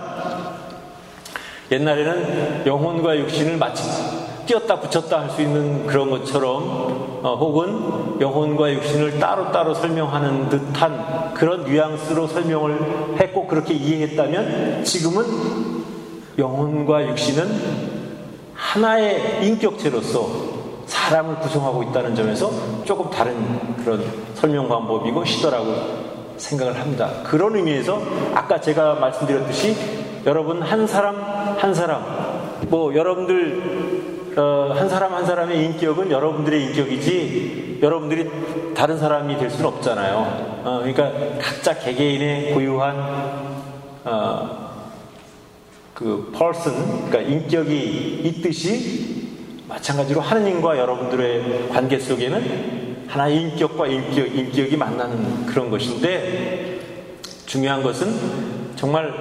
옛날에는 영혼과 육신을 마치 띄었다 붙였다 할 수 있는 그런 것처럼, 어, 혹은 영혼과 육신을 따로따로 설명하는 듯한 그런 뉘앙스로 설명을 했고 그렇게 이해했다면, 지금은 영혼과 육신은 하나의 인격체로서 사람을 구성하고 있다는 점에서 조금 다른 그런 설명 방법이고 시도라고 생각을 합니다. 그런 의미에서 아까 제가 말씀드렸듯이 여러분 한 사람 한 사람, 뭐 여러분들 어, 한 사람 한 사람의 인격은 여러분들의 인격이지 여러분들이 다른 사람이 될 수는 없잖아요. 어, 그러니까 각자 개개인의 고유한 어, 그 person, 그러니까 인격이 있듯이 마찬가지로 하느님과 여러분들의 관계 속에는 하나의 인격과 인격, 인격이 만나는 그런 것인데, 중요한 것은 정말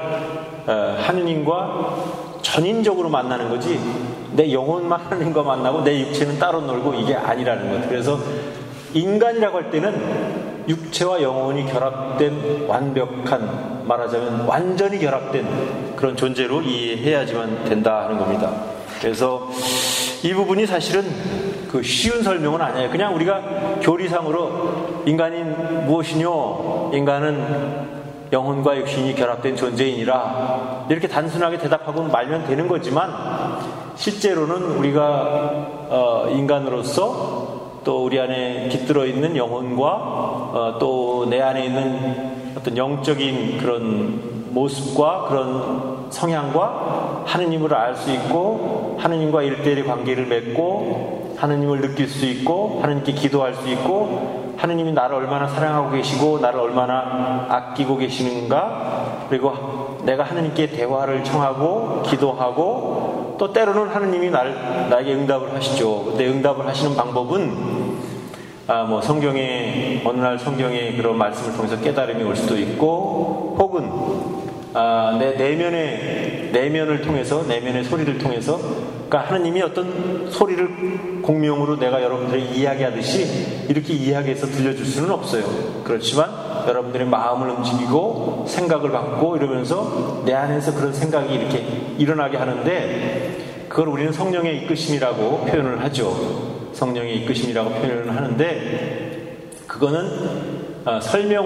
하느님과 전인적으로 만나는 거지, 내 영혼만 하느님과 만나고 내 육체는 따로 놀고, 이게 아니라는 것. 그래서 인간이라고 할 때는 육체와 영혼이 결합된 완벽한, 말하자면 완전히 결합된 그런 존재로 이해해야지만 된다 하는 겁니다. 그래서 이 부분이 사실은 그 쉬운 설명은 아니에요. 그냥 우리가 교리상으로 인간이 무엇이뇨? 인간은 영혼과 육신이 결합된 존재이니라, 이렇게 단순하게 대답하고 말면 되는 거지만, 실제로는 우리가 어, 인간으로서 또 우리 안에 깃들어 있는 영혼과 어, 또 내 안에 있는 어떤 영적인 그런 모습과 그런 성향과 하느님을 알 수 있고, 하느님과 일대일의 관계를 맺고 하느님을 느낄 수 있고, 하느님께 기도할 수 있고, 하느님이 나를 얼마나 사랑하고 계시고 나를 얼마나 아끼고 계시는가, 그리고 내가 하느님께 대화를 청하고 기도하고 또 때로는 하느님이 날, 나에게 응답을 하시죠. 근데 응답을 하시는 방법은 아, 뭐 성경에 어느 날 성경의 그런 말씀을 통해서 깨달음이 올 수도 있고, 혹은 아, 내 내면의 내면을 통해서, 내면의 소리를 통해서, 그러니까 하느님이 어떤 소리를 공명으로 내가 여러분들에게 이야기하듯이 이렇게 이야기해서 들려줄 수는 없어요. 그렇지만 여러분들의 마음을 움직이고 생각을 받고 이러면서 내 안에서 그런 생각이 이렇게 일어나게 하는데, 그걸 우리는 성령의 이끄심이라고 표현을 하죠. 성령의 이끄심이라고 표현을 하는데, 그거는 어,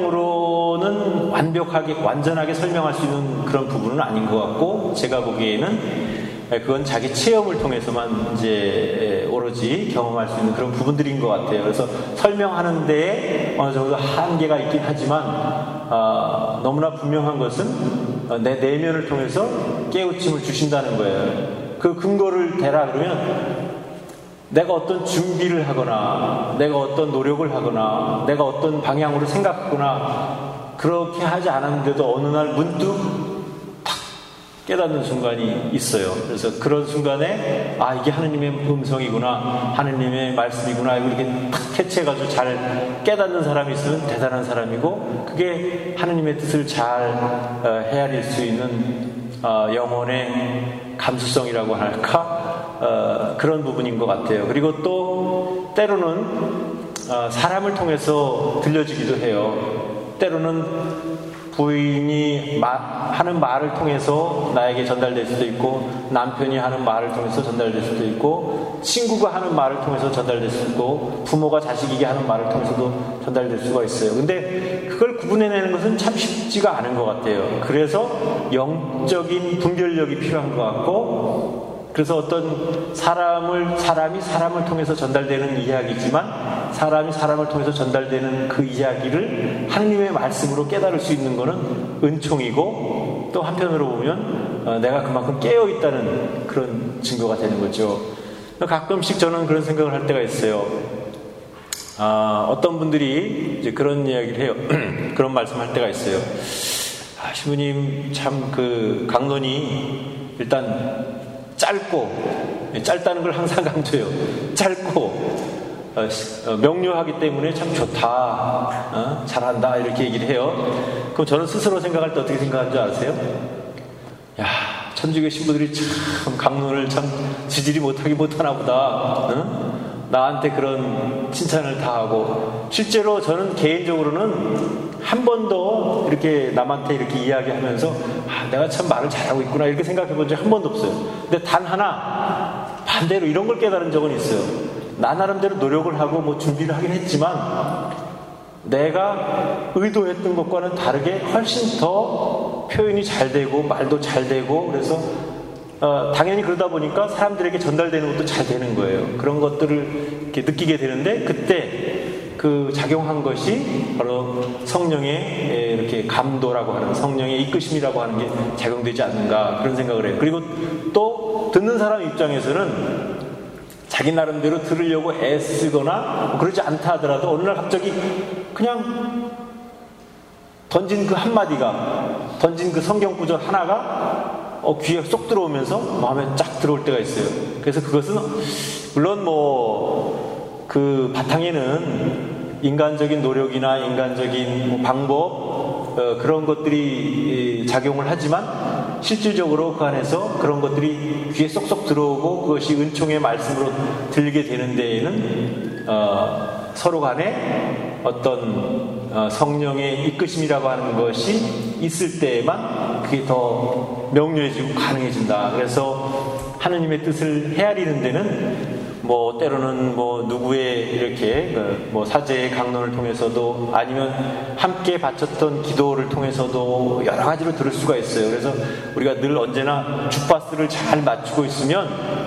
설명으로는 완벽하게, 완전하게 설명할 수 있는 그런 부분은 아닌 것 같고, 제가 보기에는 그건 자기 체험을 통해서만 이제 오로지 경험할 수 있는 그런 부분들인 것 같아요. 그래서 설명하는 데에 어느 정도 한계가 있긴 하지만, 어, 너무나 분명한 것은 내 내면을 통해서 깨우침을 주신다는 거예요. 그 근거를 대라 그러면 내가 어떤 준비를 하거나 내가 어떤 노력을 하거나 내가 어떤 방향으로 생각하거나 그렇게 하지 않았는데도 어느 날 문득 탁 깨닫는 순간이 있어요. 그래서 그런 순간에 아, 이게 하느님의 음성이구나, 하느님의 말씀이구나, 이렇게 탁 캐치해가지고 잘 깨닫는 사람이 있으면 대단한 사람이고, 그게 하느님의 뜻을 잘 어, 헤아릴 수 있는 어, 영혼의 감수성이라고 할까? 어, 그런 부분인 것 같아요. 그리고 또 때로는 어, 사람을 통해서 들려지기도 해요. 때로는 부인이 마, 하는 말을 통해서 나에게 전달될 수도 있고, 남편이 하는 말을 통해서 전달될 수도 있고, 친구가 하는 말을 통해서 전달될 수도 있고, 부모가 자식에게 하는 말을 통해서도 전달될 수가 있어요. 근데 그걸 구분해내는 것은 참 쉽지가 않은 것 같아요. 그래서 영적인 분별력이 필요한 것 같고, 그래서 어떤 사람을, 사람이 사람을 통해서 전달되는 이야기지만 사람이 사람을 통해서 전달되는 그 이야기를 하느님의 말씀으로 깨달을 수 있는 것은 은총이고, 또 한편으로 보면 내가 그만큼 깨어있다는 그런 증거가 되는 거죠. 가끔씩 저는 그런 생각을 할 때가 있어요. 아, 어떤 분들이 이제 그런 이야기를 해요. 그런 말씀을 할 때가 있어요. 아, 신부님 참 그 강론이 일단 짧고, 짧다는 걸 항상 강조해요. 짧고 어, 명료하기 때문에 참 좋다, 어? 잘한다, 이렇게 얘기를 해요. 그럼 저는 스스로 생각할 때 어떻게 생각하는 줄 아세요? 야, 천주교 신부들이 참 강론을 참 지지리 못하기 못하나 보다, 어? 나한테 그런 칭찬을 다 하고. 실제로 저는 개인적으로는 한 번도 이렇게 남한테 이렇게 이야기하면서 아, 내가 참 말을 잘하고 있구나, 이렇게 생각해 본 적 한 번도 없어요. 근데 단 하나 반대로 이런 걸 깨달은 적은 있어요. 나 나름대로 노력을 하고 뭐 준비를 하긴 했지만 내가 의도했던 것과는 다르게 훨씬 더 표현이 잘 되고 말도 잘 되고, 그래서 어, 당연히 그러다 보니까 사람들에게 전달되는 것도 잘 되는 거예요. 그런 것들을 이렇게 느끼게 되는데, 그때 그 작용한 것이 바로 성령의 이렇게 감도라고 하는, 성령의 이끄심이라고 하는 게 작용되지 않는가, 그런 생각을 해요. 그리고 또 듣는 사람 입장에서는 자기 나름대로 들으려고 애쓰거나 그러지 않다 하더라도 어느 날 갑자기 그냥 던진 그 한마디가, 던진 그 성경 구절 하나가 어, 귀에 쏙 들어오면서 마음에 쫙 들어올 때가 있어요. 그래서 그것은 물론 뭐 그 바탕에는 인간적인 노력이나 인간적인 뭐 방법, 어, 그런 것들이 작용을 하지만 실질적으로 그 안에서 그런 것들이 귀에 쏙쏙 들어오고 그것이 은총의 말씀으로 들리게 되는 데에는 어, 서로 간에 어떤 어, 성령의 이끄심이라고 하는 것이 있을 때에만 그게 더 명료해지고 가능해진다. 그래서 하느님의 뜻을 헤아리는 데는 뭐 때로는 뭐 누구의 이렇게 뭐 사제의 강론을 통해서도, 아니면 함께 바쳤던 기도를 통해서도 여러 가지로 들을 수가 있어요. 그래서 우리가 늘 언제나 주파수를 잘 맞추고 있으면,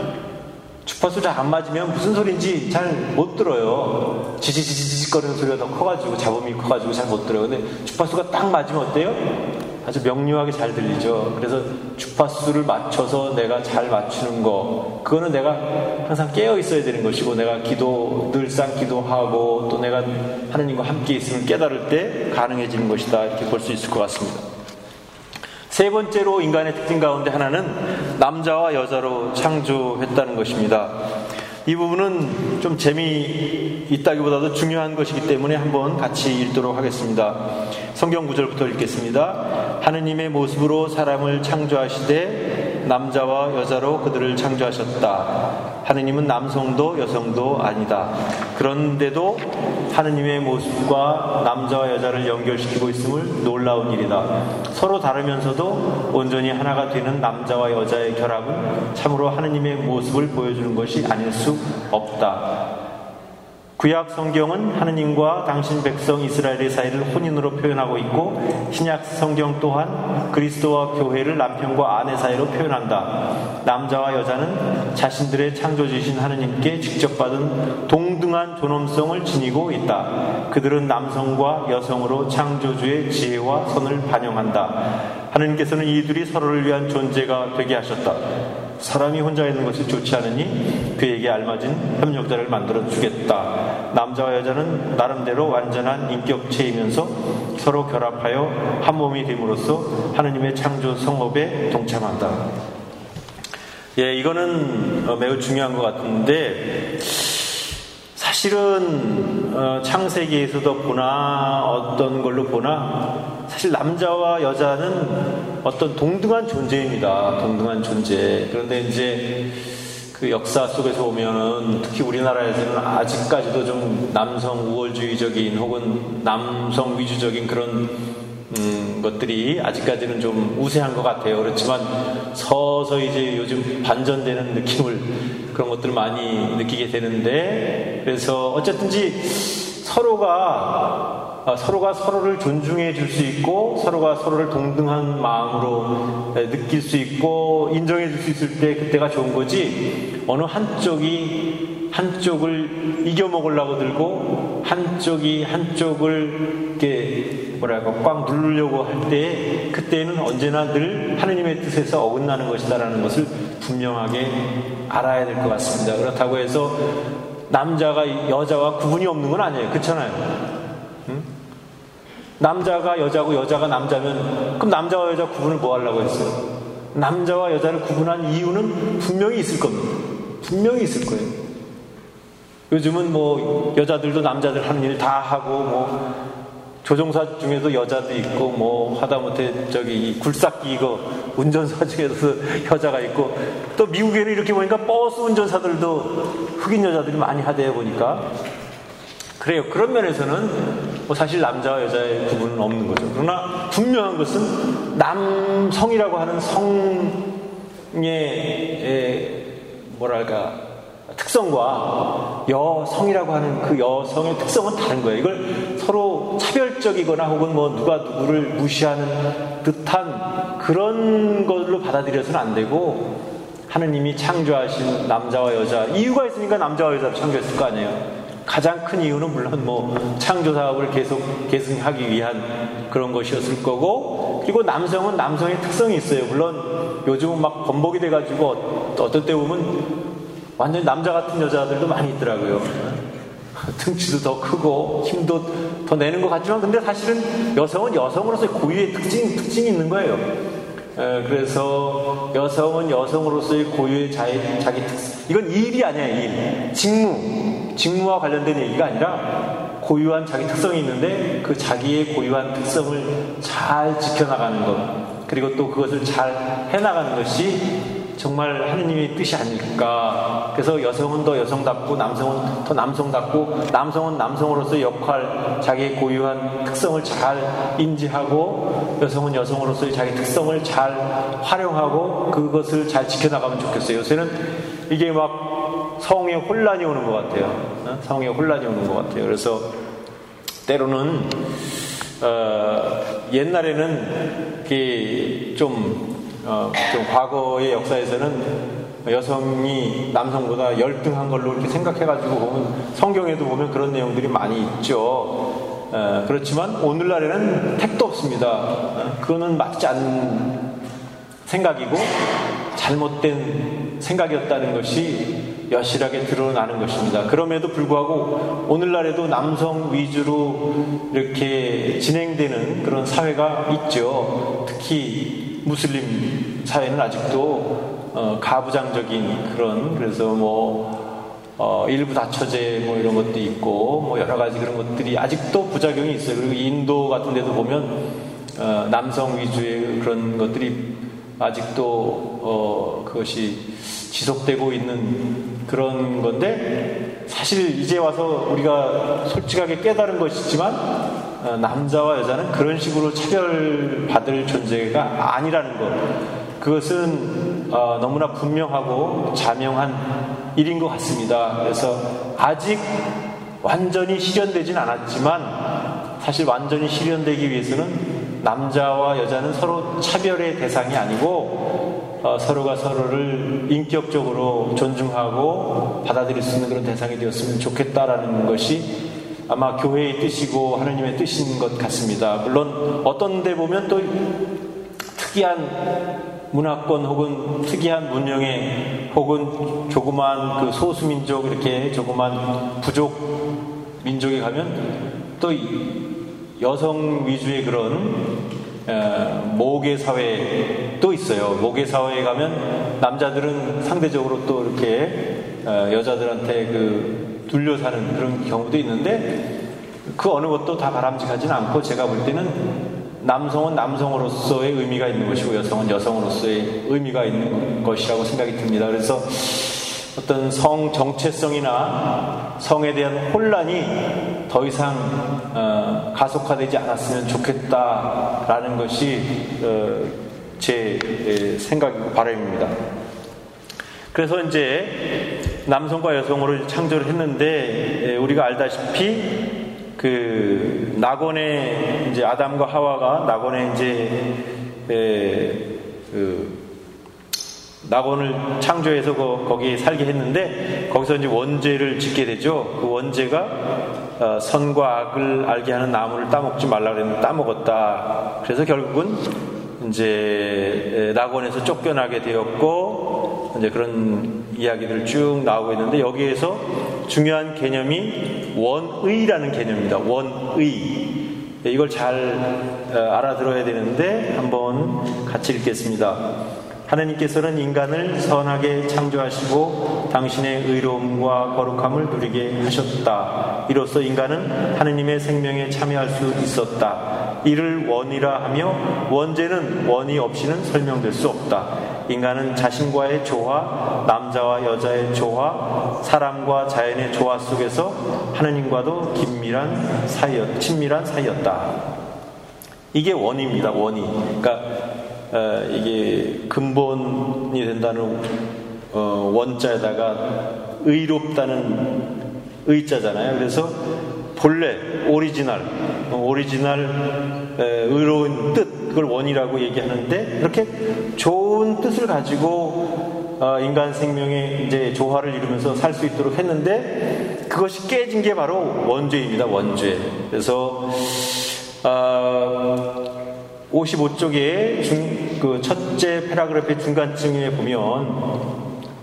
주파수 잘 안 맞으면 무슨 소리인지 잘 못 들어요. 지지지지지 거리는 소리가 더 커가지고, 잡음이 커가지고 잘 못 들어요. 근데 주파수가 딱 맞으면 어때요? 아주 명료하게 잘 들리죠. 그래서 주파수를 맞춰서 내가 잘 맞추는 거, 그거는 내가 항상 깨어 있어야 되는 것이고, 내가 기도, 늘상 기도하고 또 내가 하느님과 함께 있음을 깨달을 때 가능해지는 것이다, 이렇게 볼 수 있을 것 같습니다. 세 번째로 인간의 특징 가운데 하나는 남자와 여자로 창조했다는 것입니다. 이 부분은 좀 재미있다기보다도 중요한 것이기 때문에 한번 같이 읽도록 하겠습니다. 성경 구절부터 읽겠습니다. 하느님의 모습으로 사람을 창조하시되 남자와 여자로 그들을 창조하셨다. 하느님은 남성도 여성도 아니다. 그런데도 하느님의 모습과 남자와 여자를 연결시키고 있음을 놀라운 일이다. 서로 다르면서도 온전히 하나가 되는 남자와 여자의 결합은 참으로 하느님의 모습을 보여주는 것이 아닐 수 없다. 구약 성경은 하느님과 당신 백성 이스라엘의 사이를 혼인으로 표현하고 있고, 신약 성경 또한 그리스도와 교회를 남편과 아내 사이로 표현한다. 남자와 여자는 자신들의 창조주신 하느님께 직접 받은 동등한 존엄성을 지니고 있다. 그들은 남성과 여성으로 창조주의 지혜와 선을 반영한다. 하느님께서는 이들이 서로를 위한 존재가 되게 하셨다. 사람이 혼자 있는 것이 좋지 않으니 그에게 알맞은 협력자를 만들어 주겠다. 남자와 여자는 나름대로 완전한 인격체이면서 서로 결합하여 한 몸이 됨으로써 하느님의 창조 성업에 동참한다. 예, 이거는 매우 중요한 것 같은데, 사실은 어, 창세기에서도 보나 어떤 걸로 보나 사실 남자와 여자는 어떤 동등한 존재입니다. 동등한 존재. 그런데 이제 그 역사 속에서 보면은 특히 우리나라에서는 아직까지도 좀 남성 우월주의적인 혹은 남성 위주적인 그런 음, 것들이 아직까지는 좀 우세한 것 같아요. 그렇지만 서서히 이제 요즘 반전되는 느낌을, 그런 것들을 많이 느끼게 되는데, 그래서 어쨌든지 서로가 서로가 서로를 존중해 줄 수 있고, 서로가 서로를 동등한 마음으로 느낄 수 있고 인정해 줄 수 있을 때 그때가 좋은 거지, 어느 한쪽이 한쪽을 이겨먹으려고 들고 한쪽이 한쪽을 이렇게 뭐랄까 꽉 누르려고 할 때, 그때는 언제나 늘 하느님의 뜻에서 어긋나는 것이다라는 것을 분명하게 알아야 될 것 같습니다. 그렇다고 해서 남자가 여자와 구분이 없는 건 아니에요. 그렇잖아요. 응? 남자가 여자고 여자가 남자면 그럼 남자와 여자 구분을 뭐 하려고 했어요? 남자와 여자를 구분한 이유는 분명히 있을 겁니다. 분명히 있을 거예요. 요즘은 뭐 여자들도 남자들 하는 일 다 하고, 뭐 조종사 중에도 여자도 있고, 뭐 하다못해 저기 굴삭기 이거 운전사 중에도 여자가 있고, 또 미국에는 이렇게 보니까 버스 운전사들도 흑인 여자들이 많이 하대요 보니까. 그래요. 그런 면에서는 뭐 사실 남자와 여자의 구분은 없는 거죠. 그러나 분명한 것은 남성이라고 하는 성의 에, 뭐랄까 특성과 여성이라고 하는 그 여성의 특성은 다른 거예요. 이걸 서로 차별적이거나 혹은 뭐 누가 누구를 무시하는 듯한 그런 걸로 받아들여서는 안 되고, 하느님이 창조하신 남자와 여자, 이유가 있으니까 남자와 여자를 창조했을 거 아니에요. 가장 큰 이유는 물론 뭐 창조 사업을 계속 계승하기 위한 그런 것이었을 거고, 그리고 남성은 남성의 특성이 있어요. 물론 요즘은 막 번복이 돼가지고 어떤 때 보면 완전히 남자 같은 여자들도 많이 있더라고요. 등치도 더 크고 힘도 더 내는 것 같지만, 근데 사실은 여성은 여성으로서의 고유의 특징, 특징이 있는 거예요. 에, 그래서 여성은 여성으로서의 고유의 자기, 자기 특성, 이건 일이 아니야. 일, 직무, 직무와 관련된 얘기가 아니라 고유한 자기 특성이 있는데 그 자기의 고유한 특성을 잘 지켜나가는 것, 그리고 또 그것을 잘 해나가는 것이 정말 하느님의 뜻이 아닐까. 그래서 여성은 더 여성답고 남성은 더 남성답고, 남성은 남성으로서의 역할, 자기의 고유한 특성을 잘 인지하고, 여성은 여성으로서의 자기 특성을 잘 활용하고 그것을 잘 지켜나가면 좋겠어요. 요새는 이게 막 성에 혼란이 오는 것 같아요. 성에 혼란이 오는 것 같아요. 그래서 때로는 어, 옛날에는 이게 좀 어, 좀 과거의 역사에서는 여성이 남성보다 열등한 걸로 이렇게 생각해가지고 보면 성경에도 보면 그런 내용들이 많이 있죠. 어, 그렇지만 오늘날에는 택도 없습니다. 어, 그거는 맞지 않는 생각이고 잘못된 생각이었다는 것이 여실하게 드러나는 것입니다. 그럼에도 불구하고 오늘날에도 남성 위주로 이렇게 진행되는 그런 사회가 있죠. 특히 무슬림 사회는 아직도 어, 가부장적인 그런, 그래서 뭐 어, 일부 다처제 뭐 이런 것도 있고 뭐 여러 가지 그런 것들이 아직도 부작용이 있어요. 그리고 인도 같은 데도 보면 어, 남성 위주의 그런 것들이 아직도 어, 그것이 지속되고 있는 그런 건데, 사실 이제 와서 우리가 솔직하게 깨달은 것이지만 어, 남자와 여자는 그런 식으로 차별받을 존재가 아니라는 것, 그것은 어, 너무나 분명하고 자명한 일인 것 같습니다. 그래서 아직 완전히 실현되진 않았지만 사실 완전히 실현되기 위해서는 남자와 여자는 서로 차별의 대상이 아니고 어, 서로가 서로를 인격적으로 존중하고 받아들일 수 있는 그런 대상이 되었으면 좋겠다라는 것이 아마 교회의 뜻이고 하나님의 뜻인 것 같습니다. 물론 어떤 데 보면 또 특이한 문화권 혹은 특이한 문명의 혹은 조그만 그 소수민족, 이렇게 조그만 부족 민족에 가면 또 여성 위주의 그런 어, 모계 사회도 있어요. 모계 사회에 가면 남자들은 상대적으로 또 이렇게 어, 여자들한테 그 둘려 사는 그런 경우도 있는데, 그 어느 것도 다 바람직하지는 않고, 제가 볼 때는 남성은 남성으로서의 의미가 있는 것이고 여성은 여성으로서의 의미가 있는 것이라고 생각이 듭니다. 그래서 어떤 성 정체성이나 성에 대한 혼란이 더 이상 어, 가속화되지 않았으면 좋겠다라는 것이 어, 제 생각이고 바람입니다. 그래서 이제 남성과 여성으로 창조를 했는데, 우리가 알다시피 그 낙원에 이제 아담과 하와가 낙원에 이제 에, 그 낙원을 창조해서 거, 거기에 살게 했는데, 거기서 이제 원죄를 짓게 되죠. 그 원죄가 어, 선과 악을 알게 하는 나무를 따먹지 말라 그랬는데 따먹었다. 그래서 결국은 이제 낙원에서 쫓겨나게 되었고, 이제 그런 이야기들 쭉 나오고 있는데, 여기에서 중요한 개념이 원의라는 개념입니다. 원의. 이걸 잘 알아들어야 되는데 한번 같이 읽겠습니다. 하나님께서는 인간을 선하게 창조하시고 당신의 의로움과 거룩함을 누리게 하셨다. 이로써 인간은 하느님의 생명에 참여할 수 있었다. 이를 원이라 하며, 원죄는 원이 없이는 설명될 수 없다. 인간은 자신과의 조화, 남자와 여자의 조화, 사람과 자연의 조화 속에서 하느님과도 긴밀한 사이였, 친밀한 사이였다. 이게 원입니다. 원이. 그러니까 어, 이게 근본이 된다는 어, 원자에다가 의롭다는 의자잖아요. 그래서 본래 오리지널, 어, 오리지널 에, 의로운 뜻, 그걸 원이라고 얘기하는데, 그렇게 좋은 뜻을 가지고 어, 인간 생명의 이제 조화를 이루면서 살 수 있도록 했는데, 그것이 깨진 게 바로 원죄입니다. 원죄. 그래서 어, 오십오 쪽에 중, 그 첫째 패러그래프의 중간쯤에 보면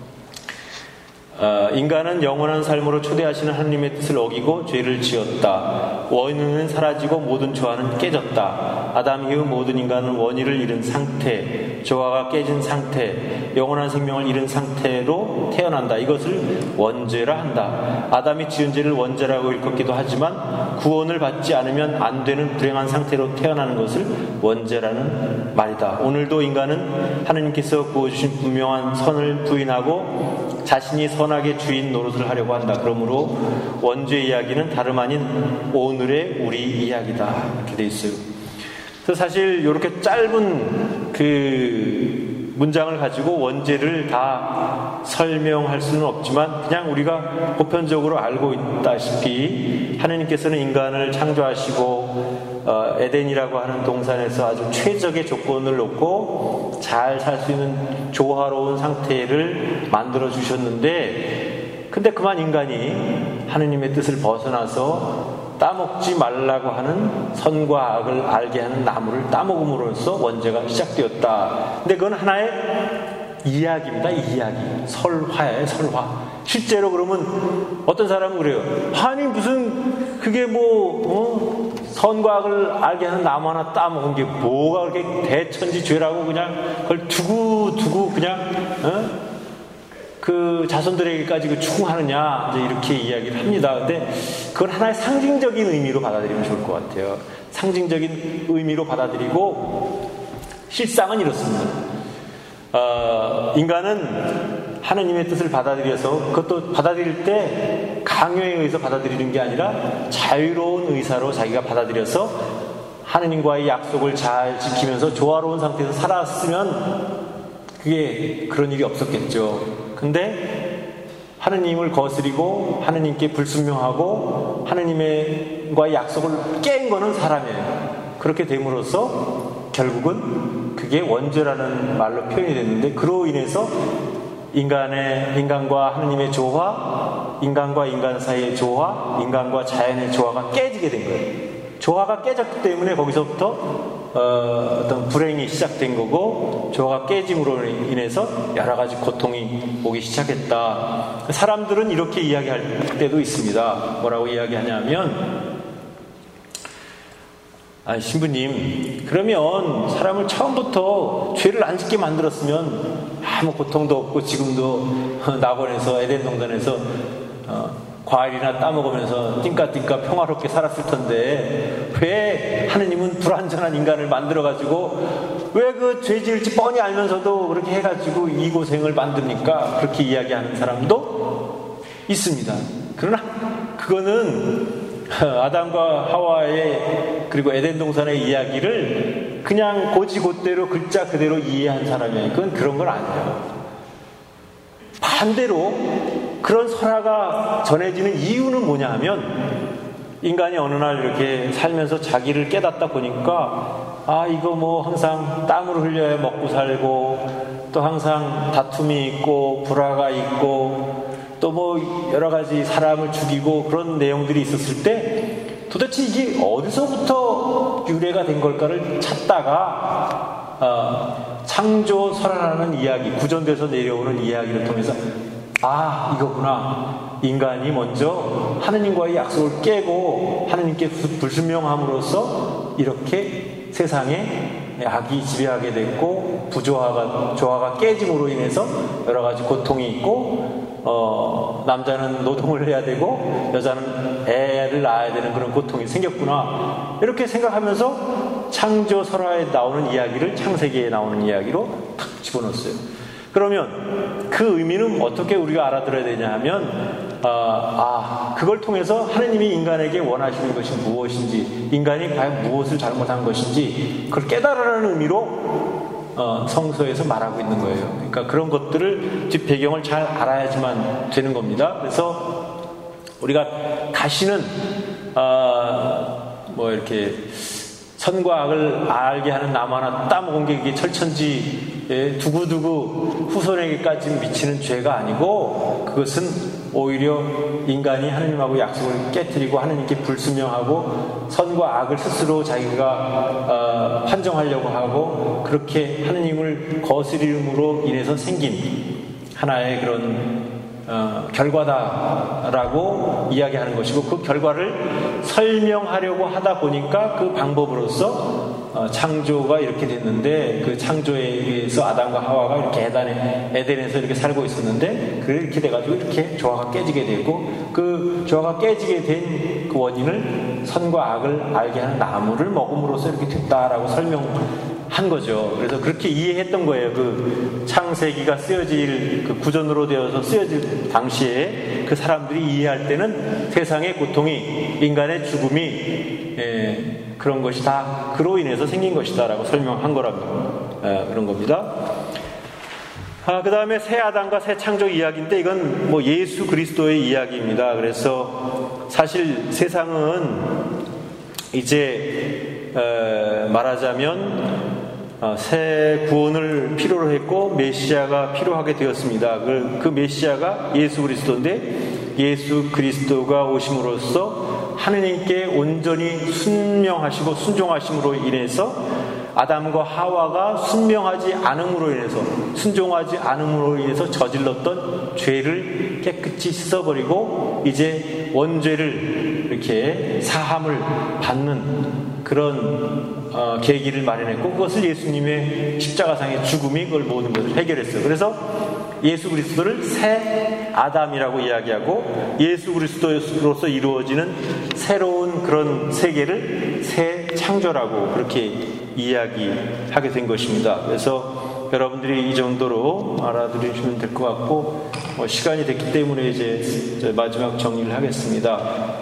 어, 인간은 영원한 삶으로 초대하시는 하나님의 뜻을 어기고 죄를 지었다. 원의는 사라지고 모든 조화는 깨졌다. 아담 이후 모든 인간은 원의를 잃은 상태, 조화가 깨진 상태, 영원한 생명을 잃은 상태로 태어난다. 이것을 원죄라 한다. 아담이 지은 죄를 원죄라고 일컫기도 하지만, 구원을 받지 않으면 안 되는 불행한 상태로 태어나는 것을 원죄라는 말이다. 오늘도 인간은 하나님께서 부어주신 분명한 선을 부인하고 자신이 선하게 주인 노릇을 하려고 한다. 그러므로 원죄 이야기는 다름 아닌 오늘의 우리 이야기다. 이렇게 돼 있어요. 그래서 사실 이렇게 짧은 그 문장을 가지고 원죄를 다 설명할 수는 없지만, 그냥 우리가 보편적으로 알고 있다시피 하나님께서는 인간을 창조하시고 어, 에덴이라고 하는 동산에서 아주 최적의 조건을 놓고 잘 살 수 있는 조화로운 상태를 만들어 주셨는데, 근데 그만 인간이 하나님의 뜻을 벗어나서 따먹지 말라고 하는 선과 악을 알게 하는 나무를 따먹음으로써 원죄가 시작되었다. 근데 그건 하나의 이야기입니다. 이야기. 설화예요. 설화. 실제로 그러면 어떤 사람은 그래요. 아니 무슨 그게 뭐 어? 선과 악을 알게 하는 나무 하나 따먹은 게 뭐가 그렇게 대천지 죄라고 그냥 그걸 두고 두고 그냥 어? 그 자손들에게까지 그 추궁하느냐 이제 이렇게 이야기를 합니다. 근데 그건 하나의 상징적인 의미로 받아들이면 좋을 것 같아요. 상징적인 의미로 받아들이고 실상은 이렇습니다. 어, 인간은 하느님의 뜻을 받아들여서 그것도 받아들일 때 강요에 의해서 받아들이는 게 아니라 자유로운 의사로 자기가 받아들여서 하느님과의 약속을 잘 지키면서 조화로운 상태에서 살았으면 그게 그런 일이 없었겠죠. 근데 하느님을 거스리고 하느님께 불순명하고 하느님과의 약속을 깬 거는 사람이에요. 그렇게 됨으로써 결국은 그게 원죄라는 말로 표현이 됐는데 그로 인해서 인간의 인간과 하느님의 조화, 인간과 인간 사이의 조화, 인간과 자연의 조화가 깨지게 된 거예요. 조화가 깨졌기 때문에 거기서부터 어, 어떤 불행이 시작된 거고 조화가 깨짐으로 인해서 여러 가지 고통이 오기 시작했다. 사람들은 이렇게 이야기할 때도 있습니다. 뭐라고 이야기하냐면 아, 신부님, 그러면 사람을 처음부터 죄를 안 짓게 만들었으면 아무 고통도 없고 지금도 낙원에서 에덴 동산에서 어, 과일이나 따먹으면서 띵까띵까 평화롭게 살았을 텐데 왜 하느님은 불완전한 인간을 만들어가지고 왜 그 죄 지을지 뻔히 알면서도 그렇게 해가지고 이 고생을 만듭니까? 그렇게 이야기하는 사람도 있습니다. 그러나 그거는 아담과 하와의 그리고 에덴 동산의 이야기를 그냥 고지곧대로 글자 그대로 이해한 사람이에요. 그건 그런 건 아니에요. 반대로 그런 설화가 전해지는 이유는 뭐냐 하면 인간이 어느 날 이렇게 살면서 자기를 깨닫다 보니까 아 이거 뭐 항상 땀을 흘려야 먹고 살고 또 항상 다툼이 있고 불화가 있고 또 뭐 여러 가지 사람을 죽이고 그런 내용들이 있었을 때 도대체 이게 어디서부터 유래가 된 걸까를 찾다가 어, 창조설화라는 이야기, 구전돼서 내려오는 이야기를 통해서 아 이거구나. 인간이 먼저 하느님과의 약속을 깨고 하느님께 불순명함으로써 이렇게 세상에 악이 지배하게 됐고 부조화가 조화가 깨짐으로 인해서 여러 가지 고통이 있고 어, 남자는 노동을 해야 되고 여자는 애를 낳아야 되는 그런 고통이 생겼구나 이렇게 생각하면서 창조 설화에 나오는 이야기를 창세기에 나오는 이야기로 탁 집어넣었어요. 그러면 그 의미는 어떻게 우리가 알아들어야 되냐 하면 어, 아 그걸 통해서 하느님이 인간에게 원하시는 것이 무엇인지 인간이 과연 무엇을 잘못한 것인지 그걸 깨달으라는 의미로 어, 성서에서 말하고 있는 거예요. 그러니까 그런 것들을 뒷 배경을 잘 알아야지만 되는 겁니다. 그래서 우리가 다시는 어, 뭐 이렇게 선과 악을 알게 하는 나무 하나 따먹은 게 이게 철천지에 두고두고 후손에게까지 미치는 죄가 아니고 그것은 오히려 인간이 하느님하고 약속을 깨뜨리고 하느님께 불순명하고 선과 악을 스스로 자기가 어, 판정하려고 하고 그렇게 하느님을 거스림으로 인해서 생긴 하나의 그런 어, 결과다라고 이야기하는 것이고 그 결과를 설명하려고 하다 보니까 그 방법으로서 어, 창조가 이렇게 됐는데 그 창조에 의해서 아담과 하와가 이렇게 에덴에, 에덴에서 이렇게 살고 있었는데 그래 이렇게 돼가지고 이렇게 조화가 깨지게 되고 그 조화가 깨지게 된 그 원인을 선과 악을 알게 하는 나무를 먹음으로써 이렇게 됐다라고 설명한 거죠. 그래서 그렇게 이해했던 거예요. 그 창세기가 쓰여질 그 구전으로 되어서 쓰여질 당시에 그 사람들이 이해할 때는 세상의 고통이 인간의 죽음이 예, 그런 것이 다 그로 인해서 생긴 것이다라고 설명한 거라고 예, 그런 겁니다. 아, 그 다음에 새 아담과 새 창조 이야기인데 이건 뭐 예수 그리스도의 이야기입니다. 그래서 사실 세상은 이제 에, 말하자면 어, 새 구원을 필요로 했고 메시아가 필요하게 되었습니다. 그, 그 메시아가 예수 그리스도인데 예수 그리스도가 오심으로써 하느님께 온전히 순명하시고 순종하심으로 인해서 아담과 하와가 순명하지 않음으로 인해서 순종하지 않음으로 인해서 저질렀던 죄를 깨끗이 씻어버리고 이제 원죄를 이렇게 사함을 받는 그런 어, 계기를 마련했고 그것을 예수님의 십자가상의 죽음이 그걸 모든 것을 해결했어요. 그래서 예수 그리스도를 새 아담이라고 이야기하고 예수 그리스도로서 이루어지는 새로운 그런 세계를 새 창조라고 그렇게 이야기하게 된 것입니다. 그래서 여러분들이 이 정도로 알아들으시면 될 것 같고 어, 시간이 됐기 때문에 이제 마지막 정리를 하겠습니다.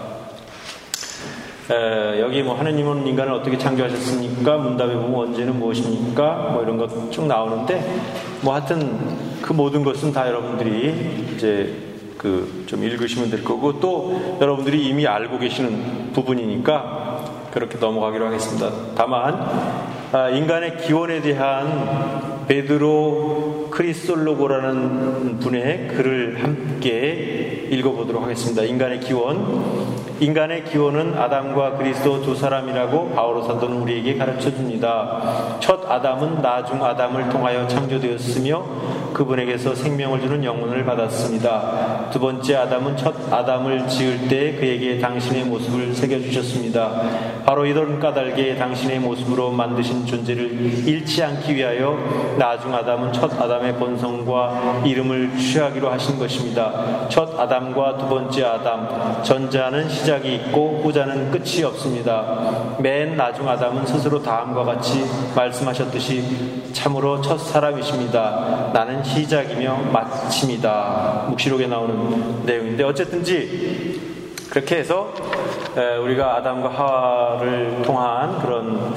에, 여기 뭐 하느님은 인간을 어떻게 창조하셨습니까? 문답에 보면 원죄는 무엇입니까? 뭐 이런 것 쭉 나오는데 뭐 하여튼 그 모든 것은 다 여러분들이 이제 그 좀 읽으시면 될 거고 또 여러분들이 이미 알고 계시는 부분이니까 그렇게 넘어가기로 하겠습니다. 다만 인간의 기원에 대한 베드로 크리솔로고라는 분의 글을 함께 읽어보도록 하겠습니다. 인간의 기원. 인간의 기원은 아담과 그리스도 두 사람이라고 바오로 사도는 우리에게 가르쳐줍니다. 첫 아담은 나중 아담을 통하여 창조되었으며 그분에게서 생명을 주는 영혼을 받았습니다. 두 번째 아담은 첫 아담을 지을 때 그에게 당신의 모습을 새겨주셨습니다. 바로 이런 까닭에 당신의 모습으로 만드신 존재를 잃지 않기 위하여 나중 아담은 첫 아담의 본성과 이름을 취하기로 하신 것입니다. 첫 아담과 두 번째 아담, 전자는 시작이 있고 후자는 끝이 없습니다. 맨 나중 아담은 스스로 다음과 같이 말씀하셨듯이 참으로 첫 사람이십니다. 나는 시작이며 마침이다. 묵시록에 나오는 내용인데 어쨌든지 그렇게 해서 우리가 아담과 하와를 통한 그런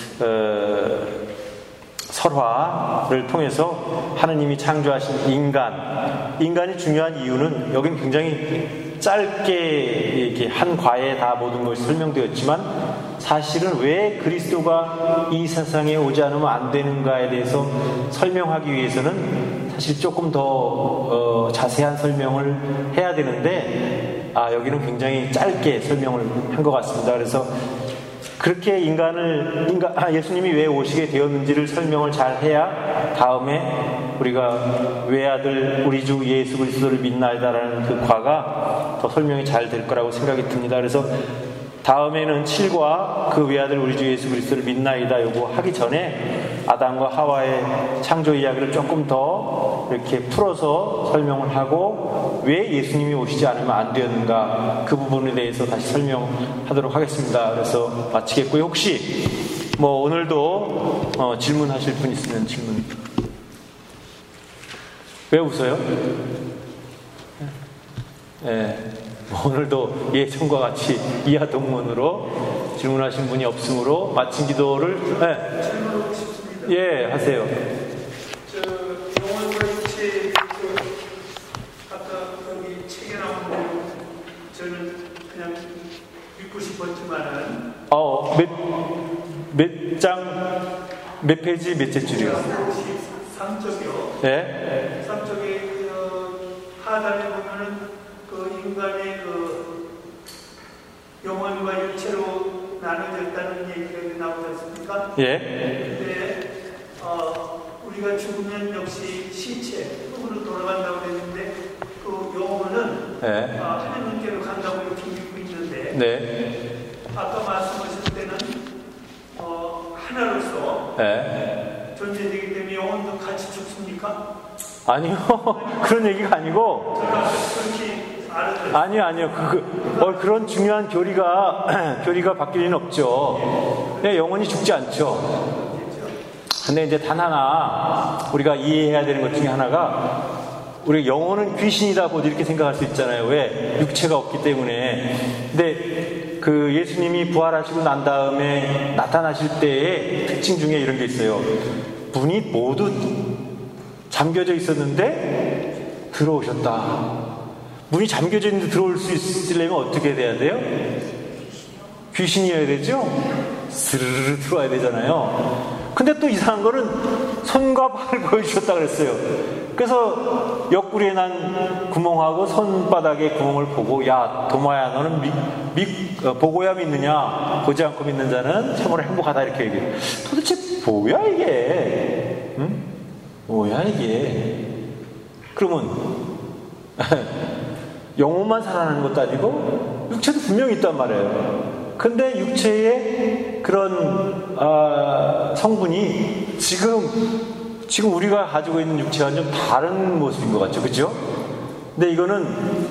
설화를 통해서 하느님이 창조하신 인간, 인간이 중요한 이유는 여긴 굉장히 짧게 이렇게 한 과에 다 모든 것이 설명되었지만 사실은 왜 그리스도가 이 세상에 오지 않으면 안 되는가에 대해서 설명하기 위해서는 사실 조금 더 어, 자세한 설명을 해야 되는데 아, 여기는 굉장히 짧게 설명을 한 것 같습니다. 그래서 그렇게 인간을, 인간, 아, 예수님이 왜 오시게 되었는지를 설명을 잘 해야 다음에 우리가 외아들 우리 주 예수 그리스도를 믿나이다라는 그 과가 더 설명이 잘 될 거라고 생각이 듭니다. 그래서 다음에는 칠과 그 외아들 우리 주 예수 그리스도를 믿나이다 요거 하기 전에 아담과 하와의 창조 이야기를 조금 더 이렇게 풀어서 설명을 하고 왜 예수님이 오시지 않으면 안 되었는가 그 부분에 대해서 다시 설명하도록 하겠습니다. 그래서 마치겠고요. 혹시 뭐 오늘도 어, 질문하실 분 있으면 질문. 왜 웃어요? 예. 네. 오늘도 예전과 같이 이하 동문으로 질문하신 분이 없으므로 마친 기도를 네. 질문하고 싶습니다. 예, 하세요. 저 영혼과 육체 그 아까 거기 책에 나온 내용 저는 그냥 읽고 싶었지만은 어, 몇, 몇 장, 몇 페이지, 몇째 줄이요? 삼 쪽이요. 예? 삼 쪽에 그 하단에 보면은 그 인간의 그 영혼과 육체로 나눠졌다는 얘기가 나오지 않습니까? 예. 근데 어, 우리가 죽으면 역시 시체, 흙으로 돌아간다고 했는데 그 영혼은 예. 어, 하나님께로 간다고 이렇게 믿고 있는데 네. 아까 말씀하실 때는 어, 하나로서 예. 존재되기 때문에 영혼도 같이 죽습니까? 아니요. 그런 얘기가 아니고. 저는 그렇게 알았어요. 아니요, 아니요. 그, 어, 그런 중요한 교리가, 교리가 바뀔 리는 없죠. 네, 영혼이 죽지 않죠. 근데 이제 단 하나, 우리가 이해해야 되는 것 중에 하나가, 우리 영혼은 귀신이다, 이렇게 생각할 수 있잖아요. 왜? 육체가 없기 때문에. 근데 그 예수님이 부활하시고 난 다음에 나타나실 때의 특징 중에 이런 게 있어요. 문이 모두 잠겨져 있었는데 들어오셨다. 문이 잠겨져 있는데 들어올 수 있으려면 어떻게 돼야 돼요? 귀신이어야 되죠? 스르르 들어와야 되잖아요. 근데 또 이상한 거는 손과 발을 보여주셨다 그랬어요. 그래서 옆구리에 난 구멍하고 손바닥에 구멍을 보고, 야 도마야 너는 미, 미, 어, 보고야 믿느냐, 보지 않고 믿는 자는 참으로 행복하다, 이렇게 얘기해요. 도대체 뭐야 이게? 응? 뭐야 이게? 그러면 영혼만 살아나는 것도 아니고 육체도 분명히 있단 말이에요. 근데 육체의 그런 어, 성분이 지금 지금 우리가 가지고 있는 육체와 좀 다른 모습인 것 같죠, 그렇죠? 근데 이거는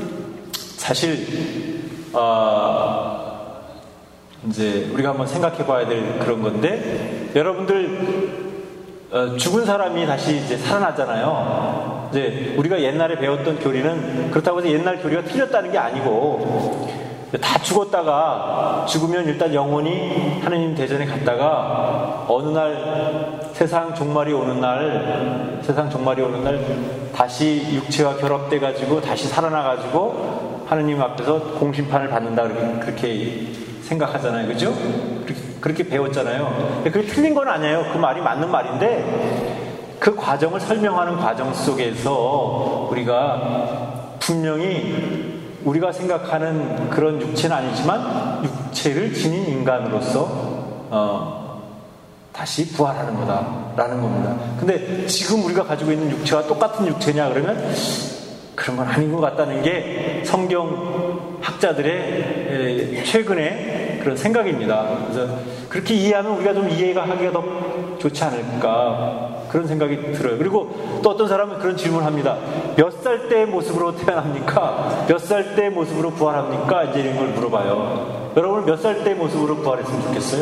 사실 어, 이제 우리가 한번 생각해봐야 될 그런 건데, 여러분들 어, 죽은 사람이 다시 이제 살아나잖아요. 이제 우리가 옛날에 배웠던 교리는 그렇다고 해서 옛날 교리가 틀렸다는 게 아니고, 다 죽었다가 죽으면 일단 영혼이 하느님 대전에 갔다가 어느 날 세상 종말이 오는 날 세상 종말이 오는 날 다시 육체와 결합돼 가지고 다시 살아나 가지고 하느님 앞에서 공심판을 받는다, 그렇게, 그렇게 생각하잖아요, 그죠? 그렇게, 그렇게 배웠잖아요. 그게 틀린 건 아니에요. 그 말이 맞는 말인데, 그 과정을 설명하는 과정 속에서 우리가 분명히 우리가 생각하는 그런 육체는 아니지만 육체를 지닌 인간으로서 어, 다시 부활하는 거다라는 겁니다. 근데 지금 우리가 가지고 있는 육체와 똑같은 육체냐 그러면 그런 건 아닌 것 같다는 게 성경 학자들의 최근의 그런 생각입니다. 그래서 그렇게 이해하면 우리가 좀 이해가 하기가 더 좋지 않을까, 그런 생각이 들어요. 그리고 또 어떤 사람은 그런 질문을 합니다. 몇 살 때의 모습으로 태어납니까? 몇 살 때의 모습으로 부활합니까? 이제 이런 걸 물어봐요. 여러분 몇 살 때의 모습으로 부활했으면 좋겠어요?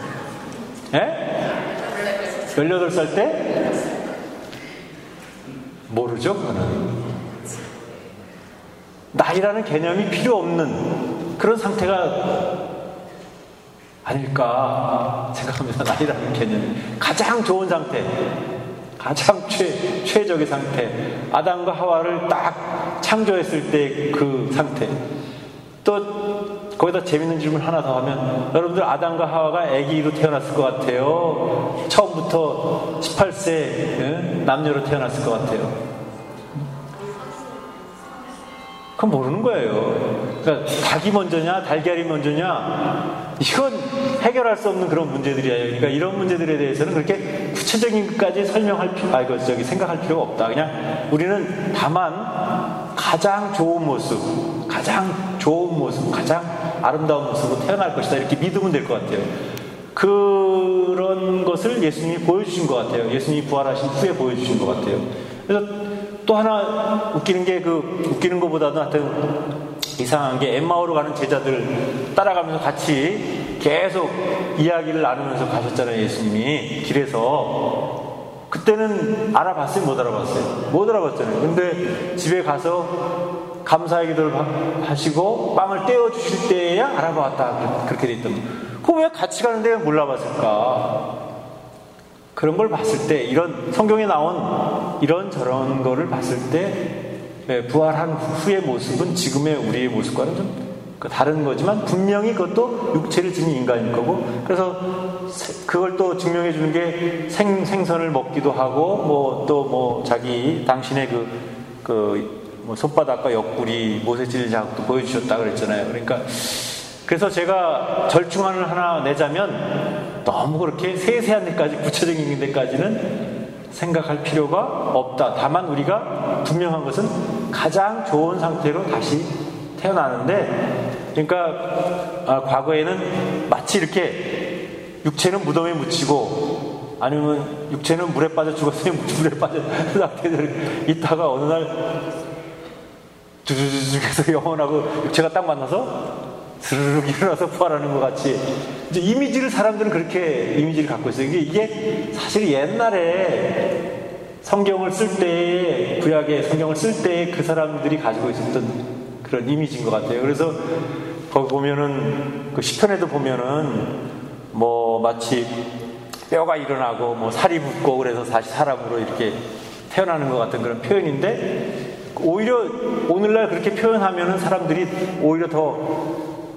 예? 열여덟 살 때? 모르죠, 그거는. 나이라는 개념이 필요 없는 그런 상태가 아닐까 생각합니다. 나이라는 개념이 가장 좋은 상태, 가장 최, 최적의 상태, 아담과 하와를 딱 창조했을 때 그 상태. 또 거기다 재밌는 질문 하나 더 하면, 여러분들 아담과 하와가 아기로 태어났을 것 같아요? 처음부터 십팔 세 남녀로 태어났을 것 같아요? 그건 모르는 거예요. 그러니까 닭이 먼저냐 달걀이 먼저냐, 이건 해결할 수 없는 그런 문제들이에요. 그러니까 이런 문제들에 대해서는 그렇게 구체적인 것까지 설명할 필요, 아 이거 저기 생각할 필요가 없다. 그냥 우리는 다만 가장 좋은 모습, 가장 좋은 모습, 가장 아름다운 모습으로 태어날 것이다, 이렇게 믿으면 될 것 같아요. 그런 것을 예수님이 보여주신 것 같아요. 예수님이 부활하신 후에 보여주신 것 같아요. 그래서 또 하나 웃기는 게, 그 웃기는 것보다도 하여튼 이상한 게, 엠마오로 가는 제자들 따라가면서 같이 계속 이야기를 나누면서 가셨잖아요, 예수님이 길에서. 그때는 알아봤어요, 못 알아봤어요? 못 알아봤잖아요. 근데 집에 가서 감사의 기도를 하시고 빵을 떼어주실 때야 알아봤다, 그렇게 돼 있던. 그거 왜 같이 가는데 몰라봤을까? 그런 걸 봤을 때, 이런 성경에 나온 이런 저런 거를 봤을 때 부활한 후의 모습은 지금의 우리의 모습과는 좀 다른 거지만 분명히 그것도 육체를 지닌 인간일 거고, 그래서 그걸 또 증명해 주는 게 생, 생선을 먹기도 하고, 뭐 또 뭐 자기 당신의 그, 그 뭐 손바닥과 옆구리 모세질 자국도 보여주셨다 그랬잖아요. 그러니까 그래서 제가 절충안을 하나 내자면, 너무 그렇게 세세한 데까지, 구체적인 데까지는 생각할 필요가 없다. 다만 우리가 분명한 것은 가장 좋은 상태로 다시 태어나는데, 그러니까 아, 과거에는 마치 이렇게 육체는 무덤에 묻히고, 아니면 육체는 물에 빠져 죽었으니 물에 빠져 상태로 있다가 어느 날 두두두둑 해서 영혼하고 육체가 딱 만나서 스르륵 일어나서 부활하는 것 같이, 이제 이미지를 사람들은 그렇게 이미지를 갖고 있어요. 이게, 이게 사실 옛날에 성경을 쓸 때, 구약의 성경을 쓸 때 그 사람들이 가지고 있었던 그런 이미지인 것 같아요. 그래서 거기 보면은, 그 시편에도 보면은 뭐 마치 뼈가 일어나고 뭐 살이 붙고 그래서 다시 사람으로 이렇게 태어나는 것 같은 그런 표현인데, 오히려 오늘날 그렇게 표현하면은 사람들이 오히려 더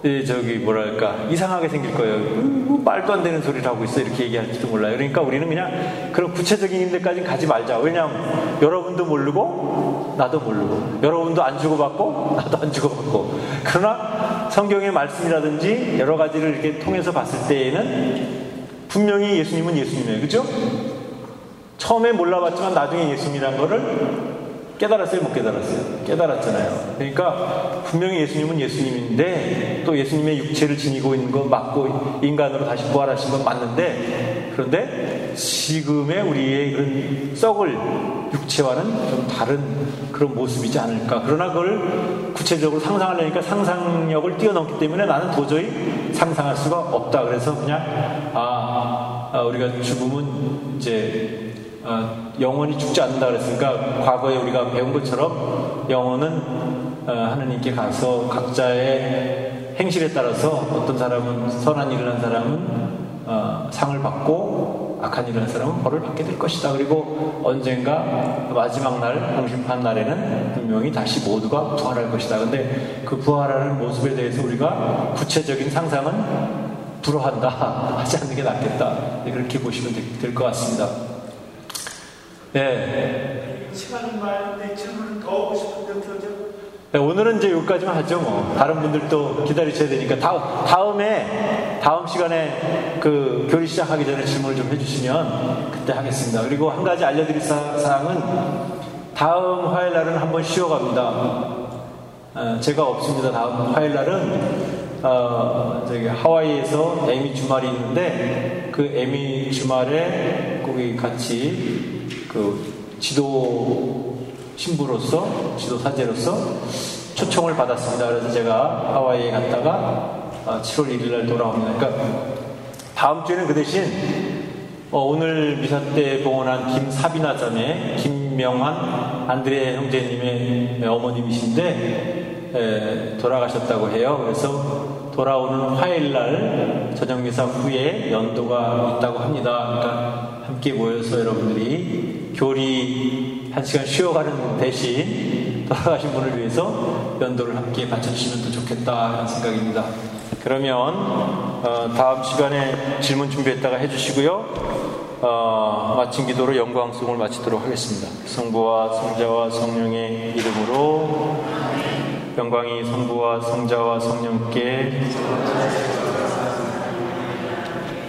예, 저기 뭐랄까 이상하게 생길 거예요. 뭐 말도 안 되는 소리를 하고 있어 이렇게 얘기할지도 몰라요. 그러니까 우리는 그냥 그런 구체적인 데까지는 가지 말자. 왜냐하면 여러분도 모르고 나도 모르고 여러분도 안 주고받고 나도 안 주고받고 그러나 성경의 말씀이라든지 여러 가지를 이렇게 통해서 봤을 때에는 분명히 예수님은 예수님이에요. 그죠? 처음에 몰라봤지만 나중에 예수님이란 거를 깨달았어요? 못 깨달았어요? 깨달았잖아요. 그러니까 분명히 예수님은 예수님인데 또 예수님의 육체를 지니고 있는 거 맞고 인간으로 다시 부활하신 건 맞는데 그런데 지금의 우리의 그런 썩을 육체와는 좀 다른 그런 모습이지 않을까. 그러나 그걸 구체적으로 상상하려니까 상상력을 뛰어넘기 때문에 나는 도저히 상상할 수가 없다. 그래서 그냥 아, 아 우리가 죽음은 이제 어, 영혼이 죽지 않는다 그랬으니까 과거에 우리가 배운 것처럼 영혼은 어, 하느님께 가서 각자의 행실에 따라서 어떤 사람은 선한 일을 한 사람은 어, 상을 받고 악한 일을 한 사람은 벌을 받게 될 것이다. 그리고 언젠가 마지막 날 공심판 날에는 분명히 다시 모두가 부활할 것이다. 근데 그 부활하는 모습에 대해서 우리가 구체적인 상상은 불허한다 하지 않는 게 낫겠다. 그렇게 보시면 될 것 같습니다. 네. 시간이 많은데 질문을 더 하고 싶은데 어쩌죠? 네, 오늘은 이제 여기까지만 하죠. 뭐 다른 분들도 기다리셔야 되니까 다음 다음에 다음 시간에 그 교리 시작하기 전에 질문을 좀 해주시면 그때 하겠습니다. 그리고 한 가지 알려드릴 사, 사항은 다음 화요일 날은 한번 쉬어갑니다. 어, 제가 없습니다. 다음 화요일 날은 어, 저기 하와이에서 에미 주말이 있는데 그 에미 주말에 거기 같이 그 지도 신부로서 지도 사제로서 초청을 받았습니다. 그래서 제가 하와이에 갔다가 칠월 일일 날 돌아옵니다. 그러니까 다음 주에는 그 대신 어, 오늘 미사 때 봉헌한 김사비나 자매 김명환 안드레 형제님의 어머님이신데 에, 돌아가셨다고 해요. 그래서 돌아오는 화요일 날 저녁 미사 후에 연도가 있다고 합니다. 그러니까 함께 모여서 여러분들이 교리 한 시간 쉬어가는 대신 돌아가신 분을 위해서 연도를 함께 바쳐주시면 더 좋겠다 하는 생각입니다. 그러면 어, 다음 시간에 질문 준비했다가 해주시고요. 어, 마친 기도로 영광송을 마치도록 하겠습니다. 성부와 성자와 성령의 이름으로 영광이 성부와 성자와 성령께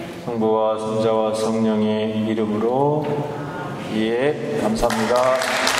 성부와 성자와 성령의 이름으로 예, 감사합니다.